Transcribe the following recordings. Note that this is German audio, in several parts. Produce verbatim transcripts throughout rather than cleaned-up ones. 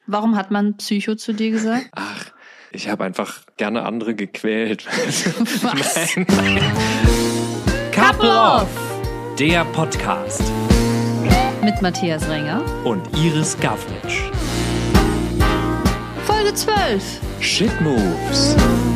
Warum hat man Psycho zu dir gesagt? Ach, ich habe einfach gerne andere gequält. Was? Nein, nein. Couple Off, der Podcast Mit Matthias Renger und Iris Gavritsch. Folge zwölf. Shit Moves.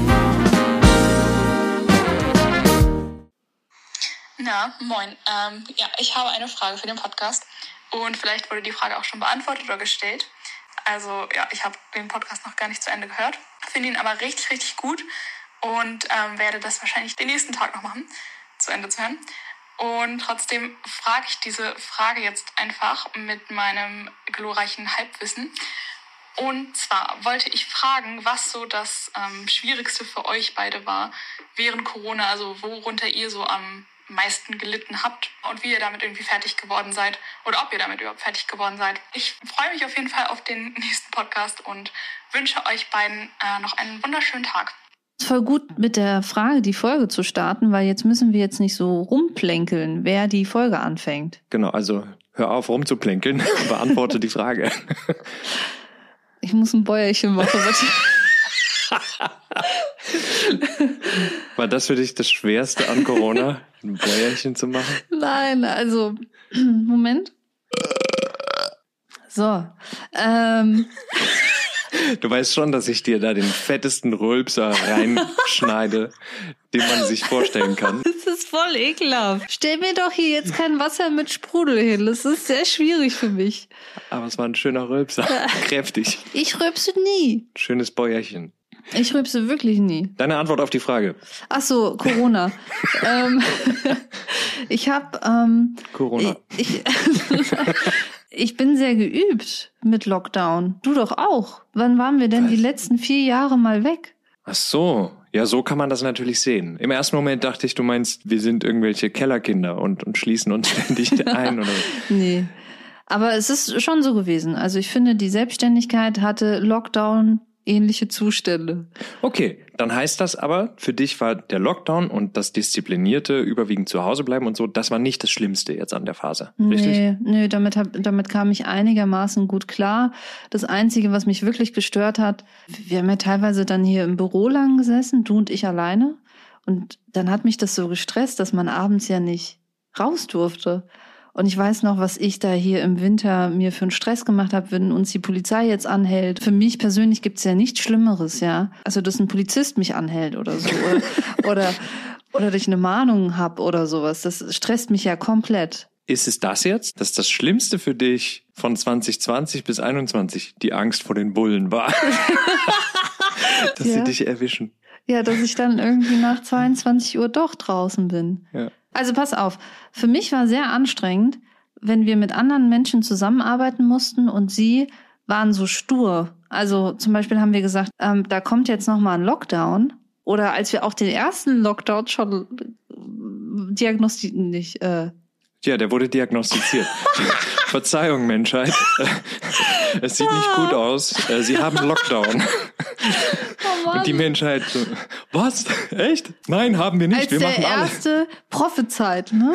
Na, moin. Ähm, ja, ich habe eine Frage für den Podcast und vielleicht wurde die Frage auch schon beantwortet oder gestellt. Also ja, ich habe den Podcast noch gar nicht zu Ende gehört, finde ihn aber richtig, richtig gut und ähm, werde das wahrscheinlich den nächsten Tag noch machen, zu Ende zu hören. Und trotzdem frage ich diese Frage jetzt einfach mit meinem glorreichen Halbwissen. Und zwar wollte ich fragen, was so das ähm, Schwierigste für euch beide war während Corona, also worunter ihr so am meisten gelitten habt und wie ihr damit irgendwie fertig geworden seid oder ob ihr damit überhaupt fertig geworden seid. Ich freue mich auf jeden Fall auf den nächsten Podcast und wünsche euch beiden äh, noch einen wunderschönen Tag. Es ist voll gut, mit der Frage die Folge zu starten, weil jetzt müssen wir jetzt nicht so rumplänkeln, wer die Folge anfängt. Genau, also hör auf rumzuplänkeln, beantworte die Frage. Ich muss ein Bäuerchen machen. War das für dich das Schwerste an Corona, ein Bäuerchen zu machen? Nein, also, Moment. So, ähm... Du weißt schon, dass ich dir da den fettesten Rülpser reinschneide, den man sich vorstellen kann. Das ist voll ekelhaft. Stell mir doch hier jetzt kein Wasser mit Sprudel hin. Das ist sehr schwierig für mich. Aber es war ein schöner Rülpser, kräftig. Ich rülpse nie. Schönes Bäuerchen. Ich rülpse wirklich nie. Deine Antwort auf die Frage. Ach so, Corona. ähm, ich habe ähm, Corona. Ich, ich, ich bin sehr geübt mit Lockdown. Du doch auch. Wann waren wir denn Was? die letzten vier Jahre mal weg? Ach so. Ja, so kann man das natürlich sehen. Im ersten Moment dachte ich, du meinst, wir sind irgendwelche Kellerkinder und, und schließen uns ständig ein. Oder? Nee. Aber es ist schon so gewesen. Also ich finde, die Selbstständigkeit hatte Lockdown ähnliche Zustände. Okay, dann heißt das aber, für dich war der Lockdown und das disziplinierte, überwiegend zu Hause bleiben und so, das war nicht das Schlimmste jetzt an der Phase, richtig? Nee, nee, damit, hab, damit kam ich einigermaßen gut klar. Das Einzige, was mich wirklich gestört hat, wir haben ja teilweise dann hier im Büro lang gesessen, du und ich alleine. Und dann hat mich das so gestresst, dass man abends ja nicht raus durfte. Und ich weiß noch, was ich da hier im Winter mir für einen Stress gemacht habe, wenn uns die Polizei jetzt anhält. Für mich persönlich gibt's ja nichts Schlimmeres, ja. Also, dass ein Polizist mich anhält oder so. Oder, oder, oder dass ich eine Mahnung hab oder sowas. Das stresst mich ja komplett. Ist es das jetzt, dass das Schlimmste für dich von zwanzig zwanzig bis einundzwanzig die Angst vor den Bullen war? Dass ja. sie dich erwischen. Ja, dass ich dann irgendwie nach zweiundzwanzig Uhr doch draußen bin. Ja. Also pass auf, für mich war sehr anstrengend, wenn wir mit anderen Menschen zusammenarbeiten mussten und sie waren so stur. Also zum Beispiel haben wir gesagt, ähm, da kommt jetzt nochmal ein Lockdown. Oder als wir auch den ersten Lockdown schon diagnostiziert, nicht, äh, Ja, der wurde diagnostiziert. Verzeihung, Menschheit. Es sieht nicht gut aus. Sie haben Lockdown. oh Mann. Und die Menschheit so, was? Echt? Nein, haben wir nicht. Als wir der machen alle. erste Prophezeit, ne?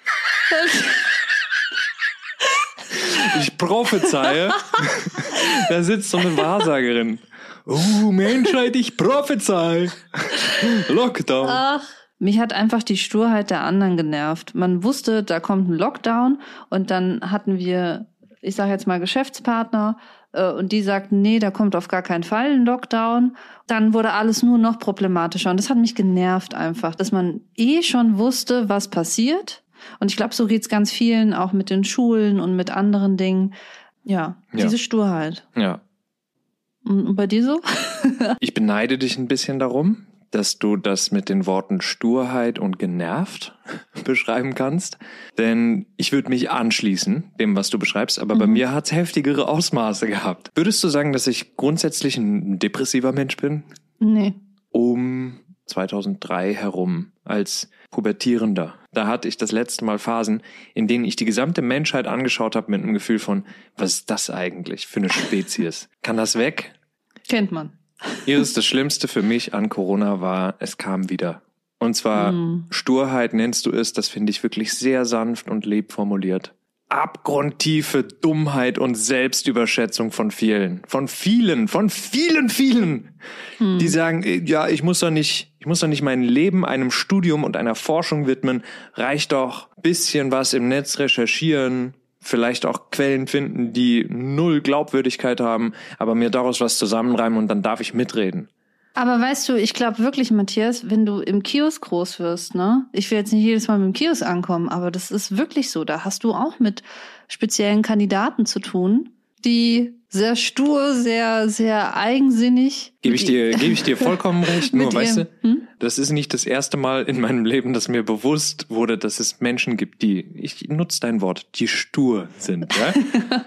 Ich prophezeie. Da sitzt so eine Wahrsagerin. Oh, Menschheit, ich prophezei. Lockdown. Ach, mich hat einfach die Sturheit der anderen genervt. Man wusste, da kommt ein Lockdown und dann hatten wir, ich sage jetzt mal Geschäftspartner äh, und die sagten, nee, da kommt auf gar keinen Fall ein Lockdown. Dann wurde alles nur noch problematischer und das hat mich genervt einfach, dass man eh schon wusste, was passiert. Und ich glaube, so geht's ganz vielen, auch mit den Schulen und mit anderen Dingen. Ja, Ja. diese Sturheit. Ja. Und bei dir so? Ich beneide dich ein bisschen darum, dass du das mit den Worten Sturheit und genervt beschreiben kannst. Denn ich würde mich anschließen, dem, was du beschreibst, aber mhm. bei mir hat's heftigere Ausmaße gehabt. Würdest du sagen, dass ich grundsätzlich ein depressiver Mensch bin? Nee. Um zweitausenddrei herum, als Pubertierender. Da hatte ich das letzte Mal Phasen, in denen ich die gesamte Menschheit angeschaut habe mit einem Gefühl von, was ist das eigentlich für eine Spezies? Kann das weg? Kennt man. Iris, das Schlimmste für mich an Corona war, es kam wieder. Und zwar mm. Sturheit nennst du es, das finde ich wirklich sehr sanft und lieb formuliert. abgrundtiefe Dummheit und Selbstüberschätzung von vielen. Von vielen, von vielen, vielen. Hm. Die sagen, ja, ich muss doch nicht, ich muss doch nicht mein Leben einem Studium und einer Forschung widmen. Reicht doch bisschen was im Netz recherchieren, vielleicht auch Quellen finden, die null Glaubwürdigkeit haben, aber mir daraus was zusammenreimen und dann darf ich mitreden. Aber weißt du, ich glaube wirklich, Matthias, wenn du im Kiosk groß wirst, ne? Ich will jetzt nicht jedes Mal mit dem Kiosk ankommen, aber das ist wirklich so. Da hast du auch mit speziellen Kandidaten zu tun, die sehr stur, sehr, sehr eigensinnig. Gebe ich dir, gebe ich dir vollkommen recht. Nur, weißt ihrem, du, hm? das ist nicht das erste Mal in meinem Leben, dass mir bewusst wurde, dass es Menschen gibt, die, ich nutze dein Wort, die stur sind. Ja?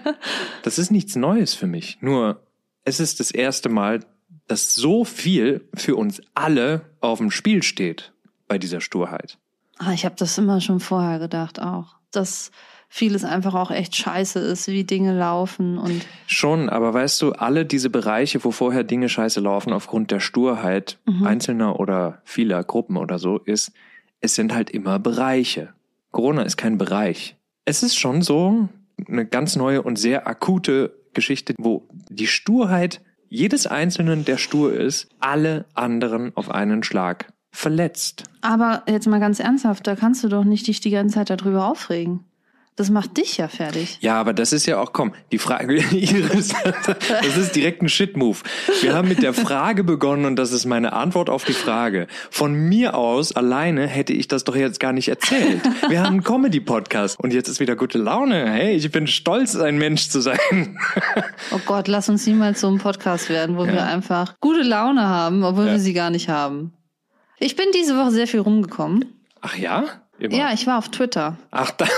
Das ist nichts Neues für mich. Nur, es ist das erste Mal, dass so viel für uns alle auf dem Spiel steht bei dieser Sturheit. Ah, ich habe das immer schon vorher gedacht auch, dass vieles einfach auch echt scheiße ist, wie Dinge laufen und schon, aber weißt du, alle diese Bereiche, wo vorher Dinge scheiße laufen aufgrund der Sturheit mhm. einzelner oder vieler Gruppen oder so, ist, es sind halt immer Bereiche. Corona ist kein Bereich. Es ist schon so eine ganz neue und sehr akute Geschichte, wo die Sturheit jedes Einzelnen, der stur ist, alle anderen auf einen Schlag verletzt. Aber jetzt mal ganz ernsthaft, da kannst du doch nicht dich die ganze Zeit darüber aufregen. Das macht dich ja fertig. Ja, aber das ist ja auch, komm, die Frage, Iris, das ist direkt ein Shit-Move. Wir haben mit der Frage begonnen und das ist meine Antwort auf die Frage. Von mir aus alleine hätte ich das doch jetzt gar nicht erzählt. Wir haben einen Comedy-Podcast und jetzt ist wieder gute Laune. Hey, ich bin stolz, ein Mensch zu sein. Oh Gott, lass uns niemals so ein Podcast werden, wo ja. wir einfach gute Laune haben, obwohl ja. wir sie gar nicht haben. Ich bin diese Woche sehr viel rumgekommen. Ach ja? Immer. Ja, ich war auf Twitter. Ach, da...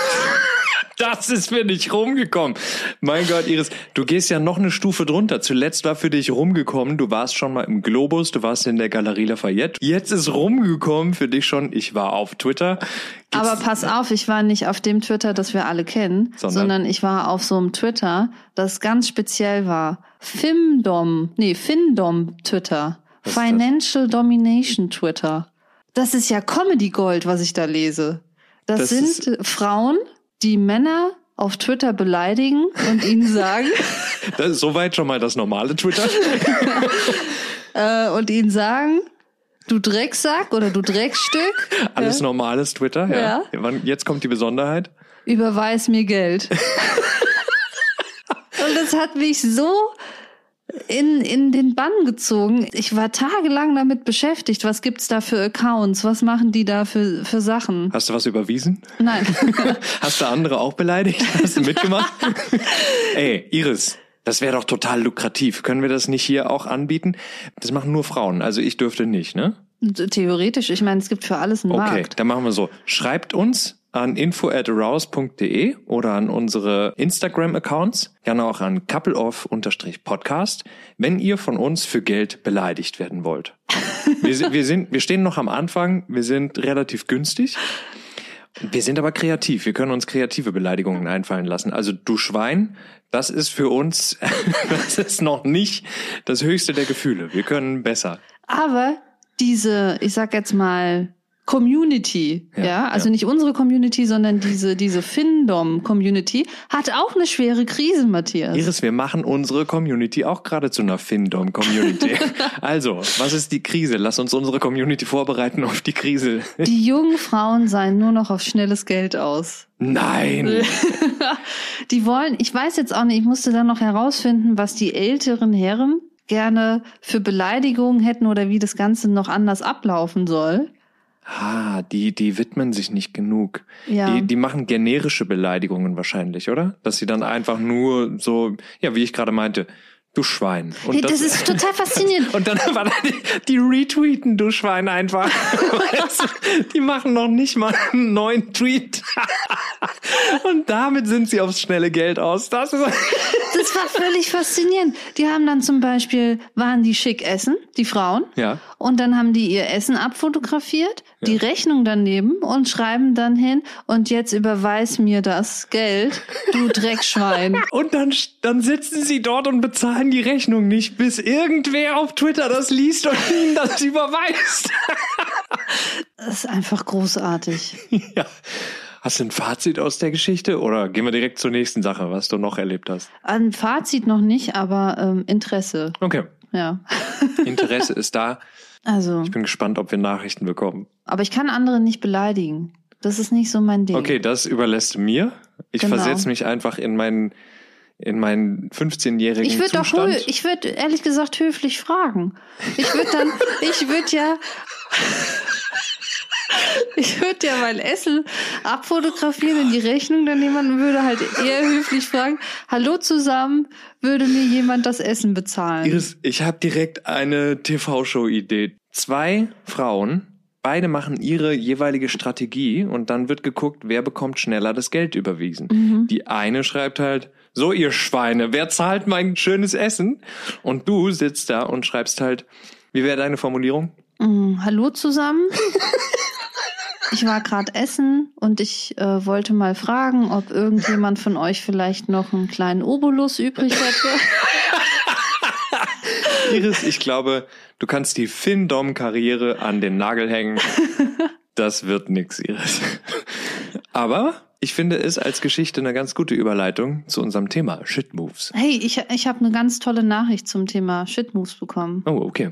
Das ist für dich rumgekommen. Mein Gott, Iris, du gehst ja noch eine Stufe drunter. Zuletzt war für dich rumgekommen, du warst schon mal im Globus, du warst in der Galerie Lafayette. Jetzt ist rumgekommen für dich schon, ich war auf Twitter. Gibt's Aber pass auf, ich war nicht auf dem Twitter, das wir alle kennen, sondern, sondern ich war auf so einem Twitter, das ganz speziell war. Findom, nee, Findom Twitter. Was Financial Domination Twitter. Das ist ja Comedy Gold, was ich da lese. Das, das sind Frauen, die Männer auf Twitter beleidigen und ihnen sagen... Das ist soweit schon mal das normale Twitter. äh, und ihnen sagen, du Drecksack oder du Dreckstück. Alles ja. normales Twitter, ja. ja. Jetzt kommt die Besonderheit. Überweis mir Geld. Und das hat mich so in in den Bann gezogen. Ich war tagelang damit beschäftigt. Was gibt's da für Accounts? Was machen die da für für Sachen? Hast du was überwiesen? Nein. Hast du andere auch beleidigt? Hast du mitgemacht? Ey, Iris, das wäre doch total lukrativ. Können wir das nicht hier auch anbieten? Das machen nur Frauen. Also ich dürfte nicht, ne? Theoretisch. Ich meine, es gibt für alles einen okay, Markt. Okay, dann machen wir so. Schreibt uns an info at arouse punkt de oder an unsere Instagram-Accounts, gerne auch an coupleoff-podcast, wenn ihr von uns für Geld beleidigt werden wollt. wir, wir, sind, wir stehen noch am Anfang, wir sind relativ günstig, wir sind aber kreativ, wir können uns kreative Beleidigungen einfallen lassen. Also du Schwein, das ist für uns, das ist noch nicht das höchste der Gefühle, wir können besser. Aber diese, ich sag jetzt mal, Community, ja, ja also ja. nicht unsere Community, sondern diese diese Findom-Community hat auch eine schwere Krise, Matthias. Iris, wir machen unsere Community auch gerade zu einer Findom-Community. Also, was ist die Krise? Lass uns unsere Community vorbereiten auf die Krise. Die jungen Frauen seien nur noch auf schnelles Geld aus. Nein! Die wollen, ich weiß jetzt auch nicht, ich musste dann noch herausfinden, was die älteren Herren gerne für Beleidigungen hätten oder wie das Ganze noch anders ablaufen soll. Ah, die, die widmen sich nicht genug. Ja. Die, die machen generische Beleidigungen wahrscheinlich, oder? Dass sie dann einfach nur so, ja, wie ich gerade meinte, du Schwein. Und hey, das, das ist total faszinierend. Und dann war dann die, die retweeten, du Schwein einfach. Weißt du, die machen noch nicht mal einen neuen Tweet. Und damit sind sie aufs schnelle Geld aus. Das ist das war völlig faszinierend. Die haben dann zum Beispiel, waren die schick essen, die Frauen. Ja. Und dann haben die ihr Essen abfotografiert, ja. die Rechnung daneben und schreiben dann hin, und jetzt überweis mir das Geld, du Dreckschwein. Und dann, dann sitzen sie dort und bezahlen die Rechnung nicht, bis irgendwer auf Twitter das liest und ihnen das überweist. Das ist einfach großartig. Ja. Hast du ein Fazit aus der Geschichte oder gehen wir direkt zur nächsten Sache, was du noch erlebt hast? Ein Fazit noch nicht, aber ähm, Interesse. Okay. Ja. Interesse ist da. Also. Ich bin gespannt, ob wir Nachrichten bekommen. Aber ich kann andere nicht beleidigen. Das ist nicht so mein Ding. Okay, das überlässt du mir. Ich Genau. versetze mich einfach in meinen in meinen fünfzehnjährigen Ich würde doch, Zustand. hö- ich würde ehrlich gesagt höflich fragen. Ich würde dann, ich würde ja, ich würde ja mein Essen abfotografieren in die Rechnung dann nehmen und würde halt eher höflich fragen, hallo zusammen, würde mir jemand das Essen bezahlen? Iris, ich habe direkt eine T V-Show-Idee. Zwei Frauen, beide machen ihre jeweilige Strategie und dann wird geguckt, wer bekommt schneller das Geld überwiesen. Mhm. Die eine schreibt halt, so ihr Schweine, wer zahlt mein schönes Essen? Und du sitzt da und schreibst halt, wie wäre deine Formulierung? Mm, hallo zusammen. Ich war gerade essen und ich äh, wollte mal fragen, ob irgendjemand von euch vielleicht noch einen kleinen Obolus übrig hätte. Iris, ich glaube, du kannst die Findom-Karriere an den Nagel hängen. Das wird nix, Iris. Aber ich finde es als Geschichte eine ganz gute Überleitung zu unserem Thema Shit Moves. Hey, ich, ich habe eine ganz tolle Nachricht zum Thema Shit Moves bekommen. Oh, okay.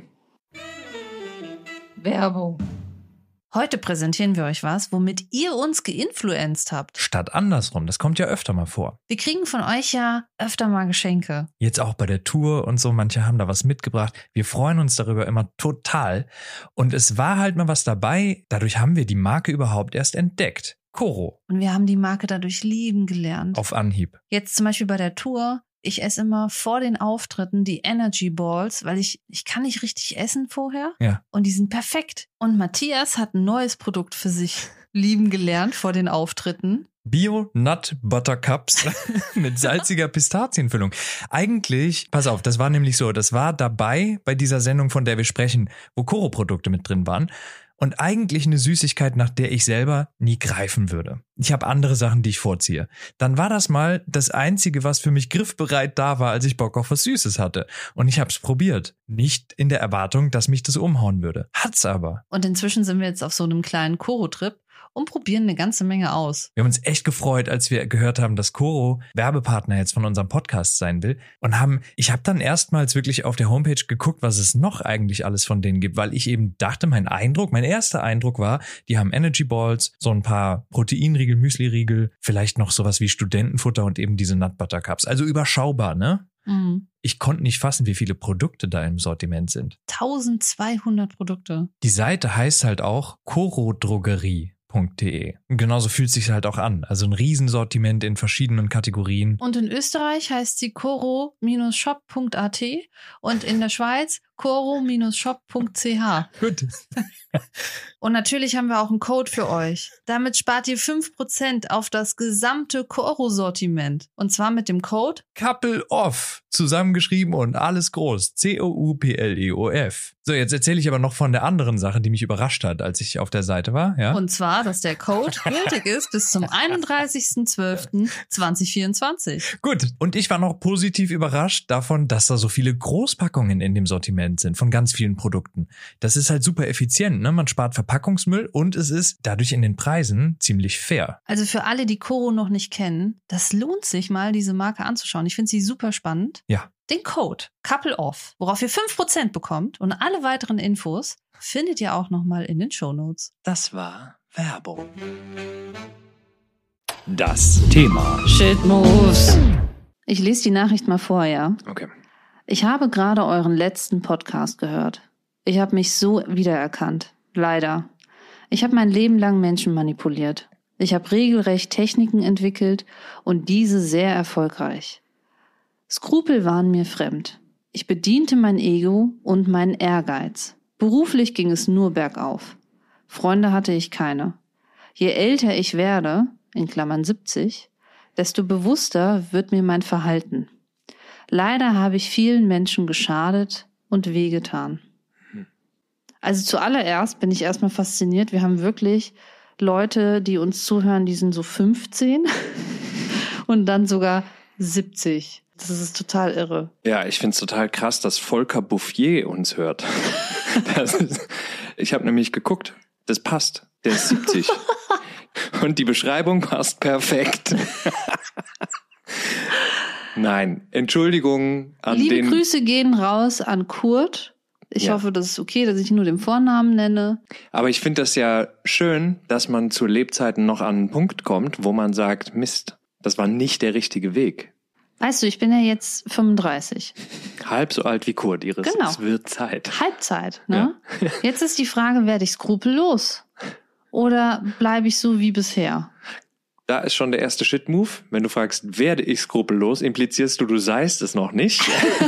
Werbung. Heute präsentieren wir euch was, womit ihr uns geinfluenzt habt. Statt andersrum, das kommt ja öfter mal vor. Wir kriegen von euch ja öfter mal Geschenke. Jetzt auch bei der Tour und so, manche haben da was mitgebracht. Wir freuen uns darüber immer total. Und es war halt mal was dabei, dadurch haben wir die Marke überhaupt erst entdeckt. Koro. Und wir haben die Marke dadurch lieben gelernt. Auf Anhieb. Jetzt zum Beispiel bei der Tour. Ich esse immer vor den Auftritten die Energy Balls, weil ich, ich kann nicht richtig essen vorher. Ja. Und die sind perfekt. Und Matthias hat ein neues Produkt für sich lieben gelernt vor den Auftritten. Bio Nut Butter Cups mit salziger Pistazienfüllung. Eigentlich, pass auf, das war nämlich so, das war dabei bei dieser Sendung, von der wir sprechen, wo Koro-Produkte mit drin waren. Und eigentlich eine Süßigkeit, nach der ich selber nie greifen würde. Ich habe andere Sachen, die ich vorziehe. Dann war das mal das Einzige, was für mich griffbereit da war, als ich Bock auf was Süßes hatte. Und ich habe es probiert. Nicht in der Erwartung, dass mich das umhauen würde. Hat's aber. Und inzwischen sind wir jetzt auf so einem kleinen Koro-Trip und probieren eine ganze Menge aus. Wir haben uns echt gefreut, als wir gehört haben, dass Koro Werbepartner jetzt von unserem Podcast sein will. Und haben, ich habe dann erstmals wirklich auf der Homepage geguckt, was es noch eigentlich alles von denen gibt, weil ich eben dachte, mein Eindruck, mein erster Eindruck war, die haben Energy Balls, so ein paar Proteinriegel, Müsliriegel, vielleicht noch sowas wie Studentenfutter und eben diese Nut Butter Cups. Also überschaubar, ne? Mhm. Ich konnte nicht fassen, wie viele Produkte da im Sortiment sind. zwölfhundert Produkte. Die Seite heißt halt auch Koro-Drogerie. .de. Und genauso fühlt es sich halt auch an. Also ein Riesensortiment in verschiedenen Kategorien. Und in Österreich heißt sie koro Shop Punkt a t und in der Schweiz koro Shop Punkt c h. Gut. Und natürlich haben wir auch einen Code für euch. Damit spart ihr fünf Prozent auf das gesamte Koro-Sortiment. Und zwar mit dem Code Couple Off. Zusammengeschrieben und alles groß. C O U P L E O F. So, jetzt erzähle ich aber noch von der anderen Sache, die mich überrascht hat, als ich auf der Seite war. Ja? Und zwar, dass der Code gültig ist bis zum einunddreißigsten zwölften zweitausendvierundzwanzig. Gut. Und ich war noch positiv überrascht davon, dass da so viele Großpackungen in dem Sortiment sind von ganz vielen Produkten. Das ist halt super effizient, ne? Man spart Verpackungsmüll und es ist dadurch in den Preisen ziemlich fair. Also für alle, die Koro noch nicht kennen, das lohnt sich mal, diese Marke anzuschauen. Ich finde sie super spannend. Ja. Den Code Couple Off, worauf ihr fünf Prozent bekommt und alle weiteren Infos findet ihr auch nochmal in den Shownotes. Das war Werbung. Das Thema. Shit Moves. Ich lese die Nachricht mal vor, ja? Okay. Ich habe gerade euren letzten Podcast gehört. Ich habe mich so wiedererkannt. Leider. Ich habe mein Leben lang Menschen manipuliert. Ich habe regelrecht Techniken entwickelt und diese sehr erfolgreich. Skrupel waren mir fremd. Ich bediente mein Ego und meinen Ehrgeiz. Beruflich ging es nur bergauf. Freunde hatte ich keine. Je älter ich werde, in Klammern siebzig, desto bewusster wird mir mein Verhalten. Leider habe ich vielen Menschen geschadet und wehgetan. Also zuallererst bin ich erstmal fasziniert. Wir haben wirklich Leute, die uns zuhören, die sind so fünfzehn und dann sogar siebzig. Das ist total irre. Ja, ich finde es total krass, dass Volker Bouffier uns hört. Das ist, ich habe nämlich geguckt, das passt. Der ist siebzig. Und die Beschreibung passt perfekt. Nein, Entschuldigung an Liebe den... Grüße gehen raus an Kurt. Ich Ja. hoffe, das ist okay, dass ich nur den Vornamen nenne. Aber ich finde das ja schön, dass man zu Lebzeiten noch an einen Punkt kommt, wo man sagt, Mist, das war nicht der richtige Weg. Weißt du, ich bin ja jetzt fünfunddreißig. Halb so alt wie Kurt, Iris. Genau. Es wird Zeit. Halbzeit, ne? Jetzt ist die Frage, werde ich skrupellos? Oder bleibe ich so wie bisher? Da ist schon der erste Shit-Move. Wenn du fragst, werde ich skrupellos, implizierst du, du seist es noch nicht.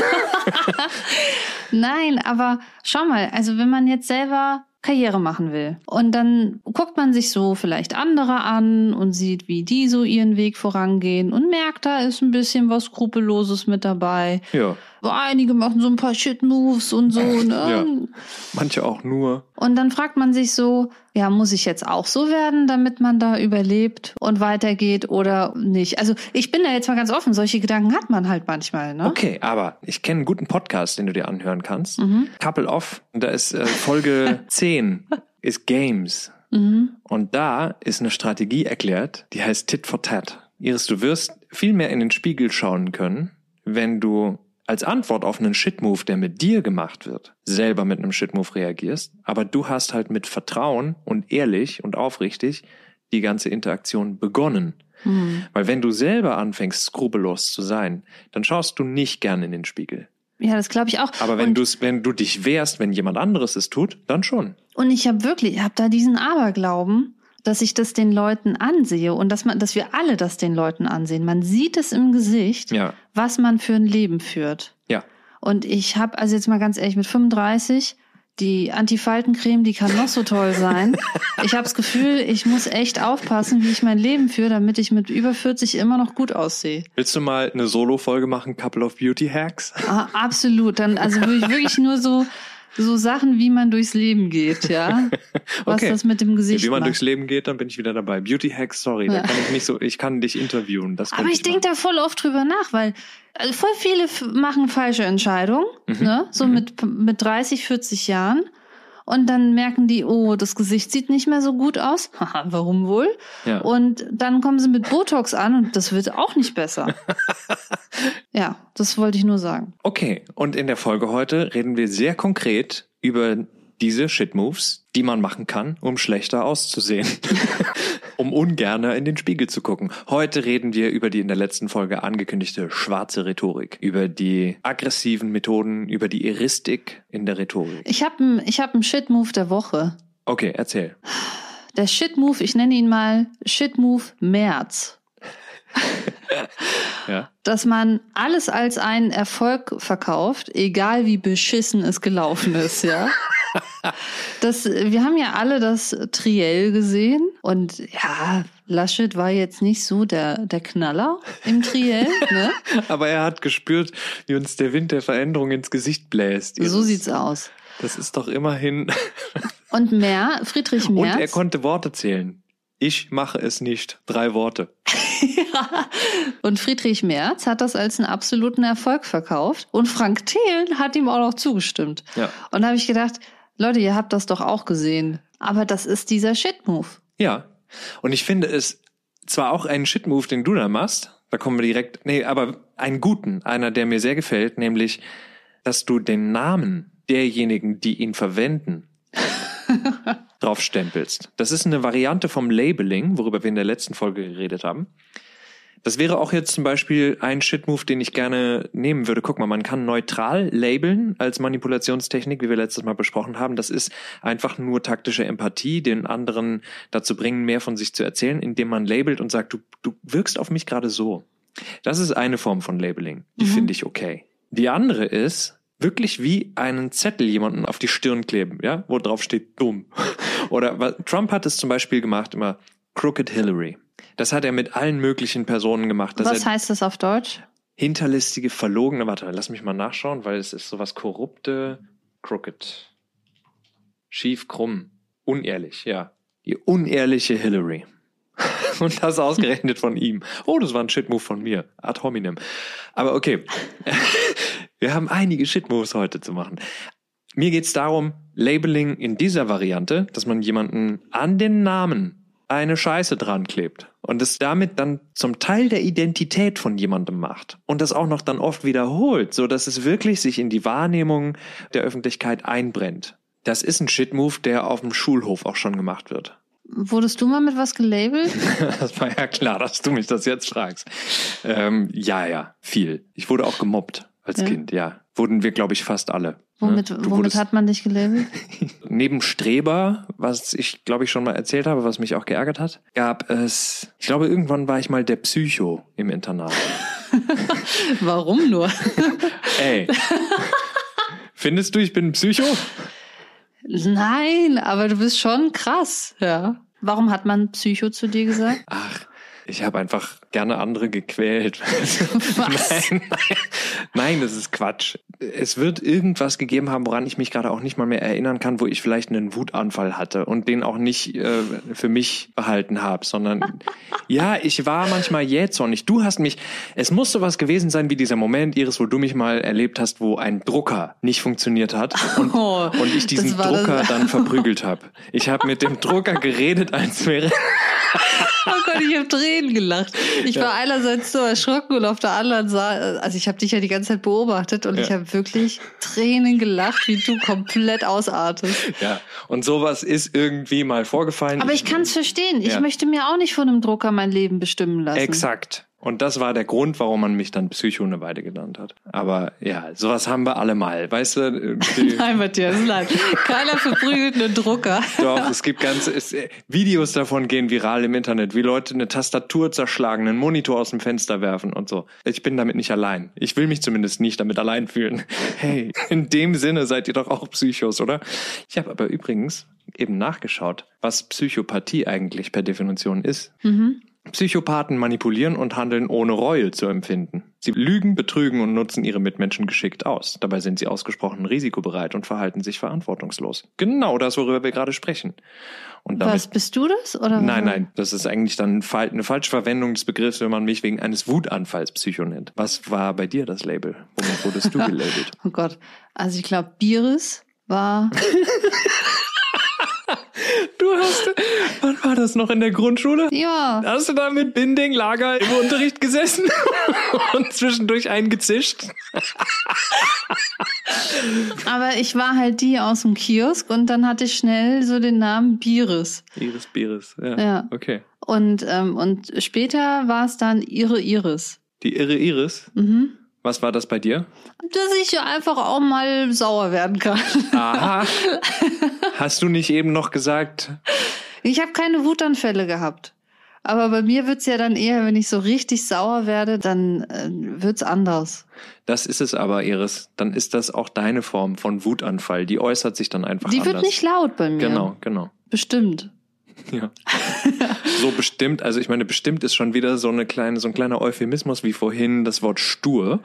Nein, aber schau mal, also wenn man jetzt selber Karriere machen will und dann guckt man sich so vielleicht andere an und sieht, wie die so ihren Weg vorangehen und merkt, da ist ein bisschen was Skrupelloses mit dabei. Ja, Boah, einige machen so ein paar Shit-Moves und so, ne? ja. Manche auch nur. Und dann fragt man sich so, ja, muss ich jetzt auch so werden, damit man da überlebt und weitergeht oder nicht? Also ich bin da jetzt mal ganz offen, solche Gedanken hat man halt manchmal, ne? Okay, aber ich kenne einen guten Podcast, den du dir anhören kannst. Mhm. Couple Off, da ist äh, Folge zehn, ist Games. Mhm. Und da ist eine Strategie erklärt, die heißt Tit for Tat. Iris, du wirst viel mehr in den Spiegel schauen können, wenn du als Antwort auf einen Shit-Move, der mit dir gemacht wird, selber mit einem Shit-Move reagierst, aber du hast halt mit Vertrauen und ehrlich und aufrichtig die ganze Interaktion begonnen. Mhm. Weil wenn du selber anfängst, skrupellos zu sein, dann schaust du nicht gern in den Spiegel. Ja, das glaube ich auch. Aber wenn und, du's, wenn du dich wehrst, wenn jemand anderes es tut, dann schon. und ich habe wirklich, ich habe da diesen Aberglauben, dass ich das den Leuten ansehe und dass man, dass wir alle das den Leuten ansehen. Man sieht es im Gesicht, Ja. was man für ein Leben führt. Ja. Und ich habe, also jetzt mal ganz ehrlich, mit fünfunddreißig, die Antifaltencreme, die kann noch so toll sein. Ich habe das Gefühl, ich muss echt aufpassen, wie ich mein Leben führe, damit ich mit über vierzig immer noch gut aussehe. Willst du mal eine Solo-Folge machen, Couple of Beauty Hacks? Ah, absolut. Dann, also würde ich wirklich nur so, so Sachen, wie man durchs Leben geht, ja. Was Okay. das mit dem Gesicht Wie man macht. durchs Leben geht, dann bin ich wieder dabei. Beauty Hacks, sorry, da Ja. kann ich nicht so, ich kann dich interviewen. Das Aber könnte ich denke da voll oft drüber nach, weil also voll viele f- machen falsche Entscheidungen, Mhm. ne? So mit, mit dreißig, vierzig Jahren. Und dann merken die, oh, das Gesicht sieht nicht mehr so gut aus. Haha, warum wohl? Ja. Und dann kommen sie mit Botox an und das wird auch nicht besser. Ja, das wollte ich nur sagen. Okay, und in der Folge heute reden wir sehr konkret über diese Shit-Moves, die man machen kann, um schlechter auszusehen. Um ungerne in den Spiegel zu gucken. Heute reden wir über die in der letzten Folge angekündigte schwarze Rhetorik, über die aggressiven Methoden, über die Eristik in der Rhetorik. Ich habe einen ich hab einen Shit-Move der Woche. Okay, erzähl. Der Shit-Move, ich nenne ihn mal Shit-Move März. Ja. Dass man alles als einen Erfolg verkauft, egal wie beschissen es gelaufen ist, ja. Das, wir haben ja alle das Triell gesehen und ja, Laschet war jetzt nicht so der, der Knaller im Triell, ne? Aber er hat gespürt, wie uns der Wind der Veränderung ins Gesicht bläst. So Iris. sieht's aus. Das ist doch immerhin... Und Mer, Friedrich Merz. Und er konnte Worte zählen. Ich mache es nicht. Drei Worte. Und Friedrich Merz hat das als einen absoluten Erfolg verkauft. Und Frank Thelen hat ihm auch noch zugestimmt. Ja. Und da habe ich gedacht, Leute, ihr habt das doch auch gesehen. Aber das ist dieser Shit-Move. Ja. Und ich finde es zwar auch einen Shit-Move, den du da machst, da kommen wir direkt, nee, aber einen guten, einer, der mir sehr gefällt, nämlich, dass du den Namen derjenigen, die ihn verwenden, draufstempelst. Das ist eine Variante vom Labeling, worüber wir in der letzten Folge geredet haben. Das wäre auch jetzt zum Beispiel ein Shit-Move, den ich gerne nehmen würde. Guck mal, man kann neutral labeln als Manipulationstechnik, wie wir letztes Mal besprochen haben. Das ist einfach nur taktische Empathie, den anderen dazu bringen, mehr von sich zu erzählen, indem man labelt und sagt, du, du wirkst auf mich gerade so. Das ist eine Form von Labeling. Die Mhm. finde ich okay. Die andere ist, wirklich wie einen Zettel jemanden auf die Stirn kleben, ja, wo drauf steht, dumm. Oder was, Trump hat es zum Beispiel gemacht, immer Crooked Hillary. Das hat er mit allen möglichen Personen gemacht. Dass Was er heißt das auf Deutsch? hinterlistige, verlogene, warte, lass mich mal nachschauen, weil es ist sowas korrupte, crooked, schief, krumm, unehrlich, ja. Die unehrliche Hillary. Und das ausgerechnet von ihm. Oh, das war ein Shitmove von mir. Ad hominem. Aber okay. Wir haben einige Shitmoves heute zu machen. Mir geht's darum, Labeling in dieser Variante, dass man jemanden an den Namen eine Scheiße dran klebt und es damit dann zum Teil der Identität von jemandem macht und das auch noch dann oft wiederholt, so dass es wirklich sich in die Wahrnehmung der Öffentlichkeit einbrennt. Das ist ein Shit-Move, der auf dem Schulhof auch schon gemacht wird. Wurdest du mal mit was gelabelt? Das war ja klar, dass du mich das jetzt fragst. Ähm, ja, ja, viel. Ich wurde auch gemobbt als ja. Kind, ja. Wurden wir, glaube ich, fast alle. Womit, Du womit wurdest- hat man dich gelabelt? Neben Streber, was ich glaube ich schon mal erzählt habe, was mich auch geärgert hat, gab es, ich glaube irgendwann war ich mal der Psycho im Internat. Warum nur? Ey, findest du, ich bin ein Psycho? Nein, aber du bist schon krass, ja. Warum hat man Psycho zu dir gesagt? Ach, ich habe einfach gerne andere gequält. Was? Nein, nein, nein, das ist Quatsch. Es wird irgendwas gegeben haben, woran ich mich gerade auch nicht mal mehr erinnern kann, wo ich vielleicht einen Wutanfall hatte und den auch nicht äh, für mich behalten habe, sondern ja, ich war manchmal jähzornig. Du hast mich, es muss sowas gewesen sein wie dieser Moment, Iris, wo du mich mal erlebt hast, wo ein Drucker nicht funktioniert hat und, Oh, und ich diesen das war das- Drucker dann verprügelt habe. Ich habe mit dem Drucker geredet, als wäre... Oh Gott, ich habe Tränen gelacht. Ich war einerseits so erschrocken und auf der anderen Seite, also ich habe dich ja die ganze Zeit beobachtet und Ja. ich habe wirklich Tränen gelacht, wie du komplett ausartest. Ja, und sowas ist irgendwie mal vorgefallen. Aber ich kann es verstehen. Ich Ja. möchte mir auch nicht von einem Drucker mein Leben bestimmen lassen. Exakt. Und das war der Grund, warum man mich dann Psycho eine Weile genannt hat. Aber ja, sowas haben wir alle mal. Weißt du, irgendwie- Nein, Matthias, nein. Keiner verprügelt einen Drucker. doch, es gibt ganze es, äh, Videos davon gehen viral im Internet, wie Leute eine Tastatur zerschlagen, einen Monitor aus dem Fenster werfen und so. Ich bin damit nicht allein. Ich will mich zumindest nicht damit allein fühlen. Hey, in dem Sinne seid ihr doch auch Psychos, oder? Ich habe aber übrigens eben nachgeschaut, was Psychopathie eigentlich per Definition ist. Mhm. Psychopathen manipulieren und handeln ohne Reue zu empfinden. Sie lügen, betrügen und nutzen ihre Mitmenschen geschickt aus. Dabei sind sie ausgesprochen risikobereit und verhalten sich verantwortungslos. Genau das, worüber wir gerade sprechen. Und damit, Was, bist du das? Oder nein, nein, das ist eigentlich dann eine falsche Verwendung des Begriffs, wenn man mich wegen eines Wutanfalls Psycho nennt. Was war bei dir das Label? Womit wurdest du gelabelt? Oh Gott. Also ich glaube, Biris war... Du hast, wann war das noch in der Grundschule? Ja. Hast du da mit Binding Lager im Unterricht gesessen und zwischendurch eingezischt? Aber ich war halt die aus dem Kiosk und dann hatte ich schnell so den Namen Biris. Iris Biris, ja. Ja. Okay. Und, ähm, und später war es dann Ihre Iris. Die irre Iris. Mhm. Was war das bei dir? Dass ich einfach auch mal sauer werden kann. Aha. Hast du nicht eben noch gesagt? Ich habe keine Wutanfälle gehabt. Aber bei mir wird's ja dann eher, wenn ich so richtig sauer werde, dann äh, wird's anders. Das ist es aber, Iris. Dann ist das auch deine Form von Wutanfall. Die äußert sich dann einfach Die anders. wird nicht laut bei mir. Genau, genau. Bestimmt. Ja. So bestimmt, also ich meine, bestimmt ist schon wieder so eine kleine, so ein kleiner Euphemismus wie vorhin das Wort stur.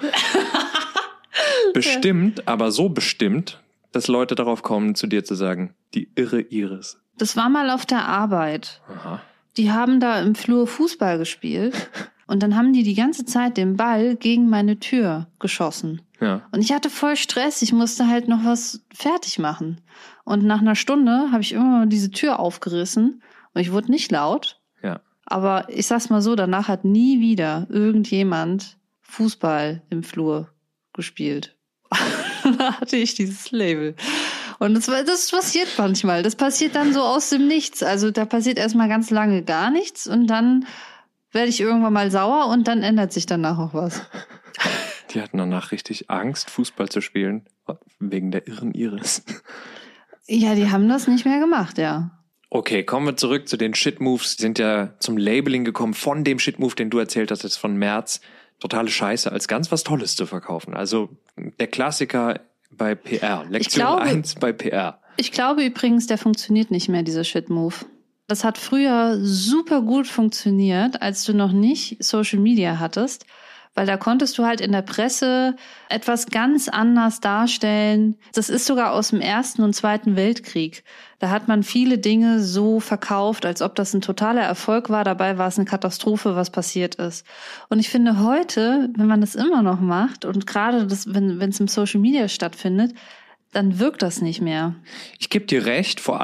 Bestimmt, aber so bestimmt, dass Leute darauf kommen, zu dir zu sagen, die irre Iris. Das war mal auf der Arbeit. Aha. Die haben da im Flur Fußball gespielt und dann haben die die ganze Zeit den Ball gegen meine Tür geschossen. Ja. Und ich hatte voll Stress, ich musste halt noch was fertig machen. Und nach einer Stunde habe ich immer diese Tür aufgerissen und ich wurde nicht laut. Ja. Aber ich sag's mal so, danach hat nie wieder irgendjemand Fußball im Flur gespielt. Da hatte ich dieses Label. Und das, das passiert manchmal. Das passiert dann so aus dem Nichts. Also da passiert erstmal ganz lange gar nichts und dann werde ich irgendwann mal sauer und dann ändert sich danach auch was. Die hatten danach richtig Angst, Fußball zu spielen, wegen der irren Iris. Ja, die haben das nicht mehr gemacht, ja. Okay, kommen wir zurück zu den Shit-Moves. Die sind ja zum Labeling gekommen von dem Shit-Move, den du erzählt hast, jetzt von März. Totale Scheiße, als ganz was Tolles zu verkaufen. Also der Klassiker bei P R. Lektion glaube- eins bei P R. Ich glaube übrigens, der funktioniert nicht mehr, dieser Shit-Move. Das hat früher super gut funktioniert, als du noch nicht Social Media hattest, weil da konntest du halt in der Presse etwas ganz anders darstellen. Das ist sogar aus dem Ersten und Zweiten Weltkrieg. Da hat man viele Dinge so verkauft, als ob das ein totaler Erfolg war. Dabei war es eine Katastrophe, was passiert ist. Und ich finde heute, wenn man das immer noch macht und gerade das, wenn es im Social Media stattfindet, dann wirkt das nicht mehr. Ich gebe dir recht, vor allem,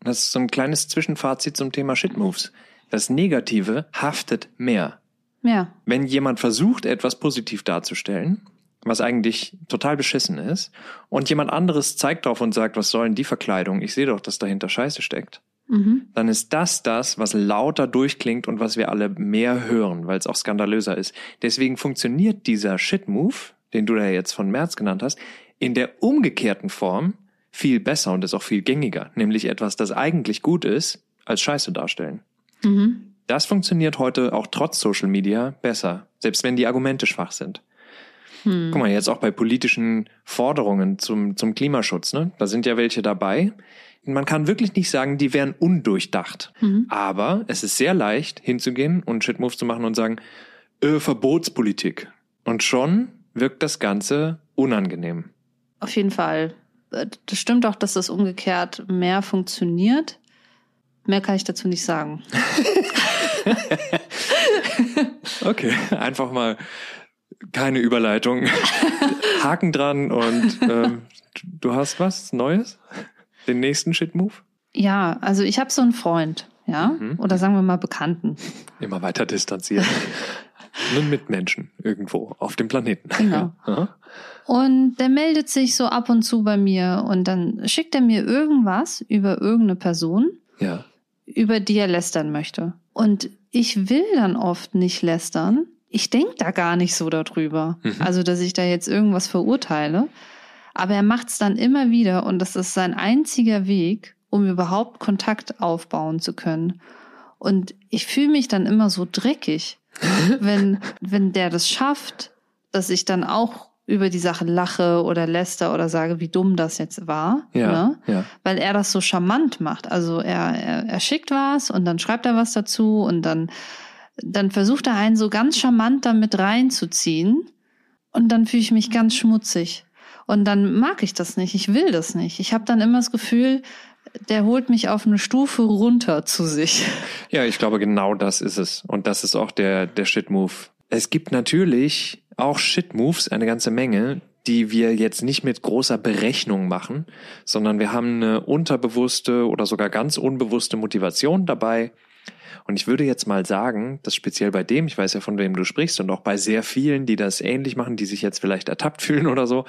Das ist so ein kleines Zwischenfazit zum Thema Shitmoves. Das Negative haftet mehr. Ja. Wenn jemand versucht, etwas positiv darzustellen, was eigentlich total beschissen ist, und jemand anderes zeigt drauf und sagt, was soll denn die Verkleidung? Ich sehe doch, dass dahinter Scheiße steckt. Mhm. Dann ist das das, was lauter durchklingt und was wir alle mehr hören, weil es auch skandalöser ist. Deswegen funktioniert dieser Shit-Move, den du da jetzt von Merz genannt hast, in der umgekehrten Form viel besser und ist auch viel gängiger. Nämlich etwas, das eigentlich gut ist, als Scheiße darstellen. Mhm. Das funktioniert heute auch trotz Social Media besser, selbst wenn die Argumente schwach sind. Hm. Guck mal, jetzt auch bei politischen Forderungen zum, zum Klimaschutz, ne? Da sind ja welche dabei. Man kann wirklich nicht sagen, die wären undurchdacht. Mhm. Aber es ist sehr leicht, hinzugehen und Shitmoves zu machen und sagen, äh, Verbotspolitik. Und schon wirkt das Ganze unangenehm. Auf jeden Fall. Das stimmt auch, dass das umgekehrt mehr funktioniert. Mehr kann ich dazu nicht sagen. Okay, einfach mal keine Überleitung. Haken dran und ähm, du hast was Neues? Den nächsten Shit-Move? Ja, also ich habe so einen Freund, ja, mhm. oder sagen wir mal Bekannten. Immer weiter distanzieren. Einen Mitmenschen irgendwo auf dem Planeten. Genau. Ja. Und der meldet sich so ab und zu bei mir und dann schickt er mir irgendwas über irgendeine Person, ja. über die er lästern möchte. Und ich will dann oft nicht lästern. Ich denke da gar nicht so darüber. Mhm. Also, dass ich da jetzt irgendwas verurteile. Aber er macht es dann immer wieder und das ist sein einziger Weg, um überhaupt Kontakt aufbauen zu können. Und ich fühle mich dann immer so dreckig, wenn, wenn der das schafft, dass ich dann auch über die Sache lache oder läster oder sage, wie dumm das jetzt war. Ja, ne? ja. Weil er das so charmant macht. Also er, er, er schickt was und dann schreibt er was dazu und dann, dann versucht er einen so ganz charmant damit reinzuziehen und dann fühle ich mich ganz schmutzig. Und dann mag ich das nicht, ich will das nicht. Ich habe dann immer das Gefühl, der holt mich auf eine Stufe runter zu sich. Ja, ich glaube, genau das ist es. Und das ist auch der, der Shit-Move. Es gibt natürlich auch Shit-Moves, eine ganze Menge, die wir jetzt nicht mit großer Berechnung machen, sondern wir haben eine unterbewusste oder sogar ganz unbewusste Motivation dabei. Und ich würde jetzt mal sagen, dass speziell bei dem, ich weiß ja, von wem du sprichst, und auch bei sehr vielen, die das ähnlich machen, die sich jetzt vielleicht ertappt fühlen oder so,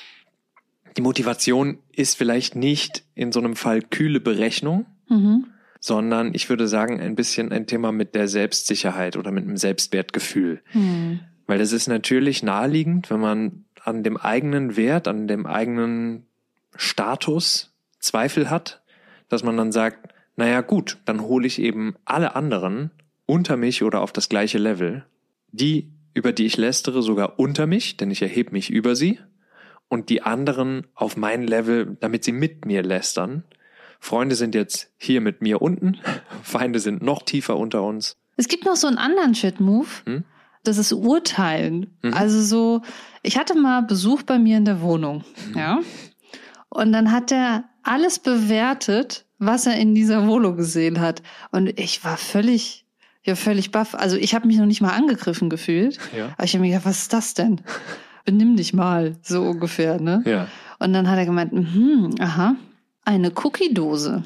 die Motivation ist vielleicht nicht in so einem Fall kühle Berechnung, mhm. sondern ich würde sagen, ein bisschen ein Thema mit der Selbstsicherheit oder mit einem Selbstwertgefühl. Mhm. Weil das ist natürlich naheliegend, wenn man an dem eigenen Wert, an dem eigenen Status Zweifel hat, dass man dann sagt, naja gut, dann hole ich eben alle anderen unter mich oder auf das gleiche Level. Die, über die ich lästere, sogar unter mich, denn ich erhebe mich über sie. Und die anderen auf mein Level, damit sie mit mir lästern. Freunde sind jetzt hier mit mir unten, Feinde sind noch tiefer unter uns. Es gibt noch so einen anderen Shit-Move, hm? Das ist Urteilen. Mhm. Also so, ich hatte mal Besuch bei mir in der Wohnung, mhm. ja. Und dann hat er alles bewertet, was er in dieser Wohnung gesehen hat. Und ich war völlig, ja völlig baff. Also ich habe mich noch nicht mal angegriffen gefühlt. Ja. Aber ich habe mir gedacht, was ist das denn? Benimm dich mal, so ungefähr, ne? Ja. Und dann hat er gemeint, mhm, aha, eine Cookie-Dose.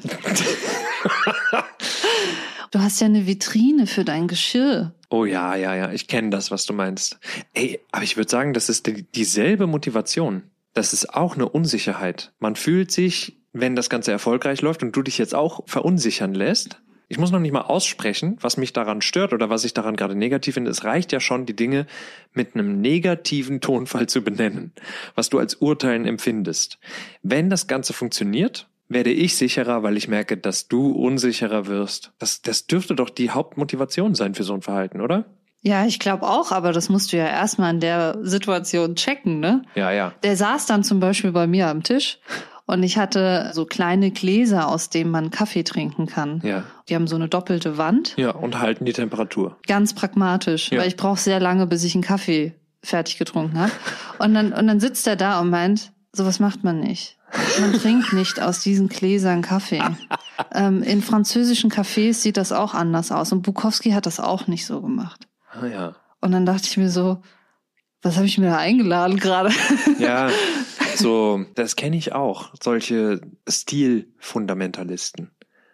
Du hast ja eine Vitrine für dein Geschirr. Oh ja, ja, ja, ich kenne das, was du meinst. Ey, aber ich würde sagen, das ist die, dieselbe Motivation. Das ist auch eine Unsicherheit. Man fühlt sich, wenn das Ganze erfolgreich läuft und du dich jetzt auch verunsichern lässt. Ich muss noch nicht mal aussprechen, was mich daran stört oder was ich daran gerade negativ finde. Es reicht ja schon, die Dinge mit einem negativen Tonfall zu benennen, was du als Urteilen empfindest. Wenn das Ganze funktioniert, werde ich sicherer, weil ich merke, dass du unsicherer wirst. Das, das dürfte doch die Hauptmotivation sein für so ein Verhalten, oder? Ja, ich glaube auch, aber das musst du ja erstmal in der Situation checken, ne? Ja, ja. Der saß dann zum Beispiel bei mir am Tisch und ich hatte so kleine Gläser, aus denen man Kaffee trinken kann. Ja. Die haben so eine doppelte Wand. Ja, und halten die Temperatur. Ganz pragmatisch, ja. Weil ich brauche sehr lange, bis ich einen Kaffee fertig getrunken habe. Und dann, und dann sitzt er da und meint, sowas macht man nicht. Man trinkt nicht aus diesen Gläsern Kaffee. ähm, in französischen Cafés sieht das auch anders aus. Und Bukowski hat das auch nicht so gemacht. Ah ja. Und dann dachte ich mir so, was habe ich mir da eingeladen gerade? Ja, so, das kenne ich auch. Solche Stilfundamentalisten.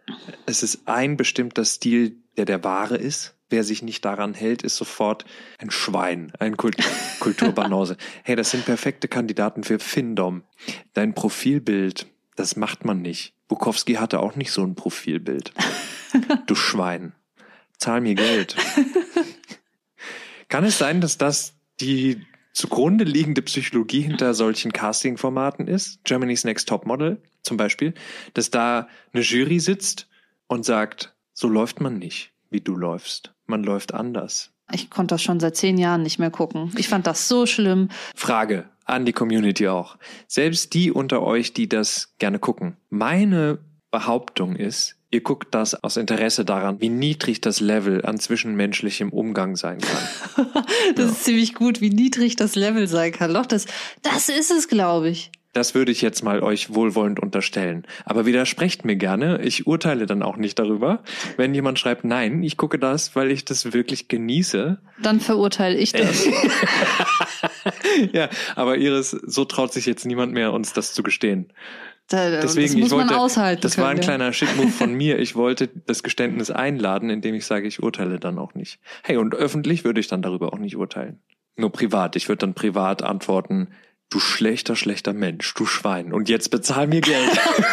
es ist ein bestimmter Stil, der der wahre ist. Wer sich nicht daran hält, ist sofort ein Schwein, ein Kult- Kulturbanause. Hey, das sind perfekte Kandidaten für Findom. Dein Profilbild, das macht man nicht. Bukowski hatte auch nicht so ein Profilbild. Du Schwein. Zahl mir Geld. Kann es sein, dass das die zugrunde liegende Psychologie hinter solchen Casting-Formaten ist? Germany's Next Topmodel zum Beispiel. Dass da eine Jury sitzt und sagt, so läuft man nicht, wie du läufst. Man läuft anders. Ich konnte das schon seit zehn Jahren nicht mehr gucken. Ich fand das so schlimm. Frage an die Community auch. Selbst die unter euch, die das gerne gucken. Meine Behauptung ist, ihr guckt das aus Interesse daran, wie niedrig das Level an zwischenmenschlichem Umgang sein kann. Das Ja. ist ziemlich gut, wie niedrig das Level sein kann. Doch, das, das ist es, glaube ich. Das würde ich jetzt mal euch wohlwollend unterstellen. Aber widersprecht mir gerne. Ich urteile dann auch nicht darüber. Wenn jemand schreibt, nein, ich gucke das, weil ich das wirklich genieße. Dann verurteile ich das. Ja, aber Iris, so traut sich jetzt niemand mehr, uns das zu gestehen. Da, Deswegen, das muss ich wollte, man aushalten das war ein können, ja. kleiner Shit-Move von mir. Ich wollte das Geständnis einladen, indem ich sage, ich urteile dann auch nicht. Hey, und öffentlich würde ich dann darüber auch nicht urteilen. Nur privat. Ich würde dann privat antworten, du schlechter, schlechter Mensch, du Schwein. Und jetzt bezahl mir Geld.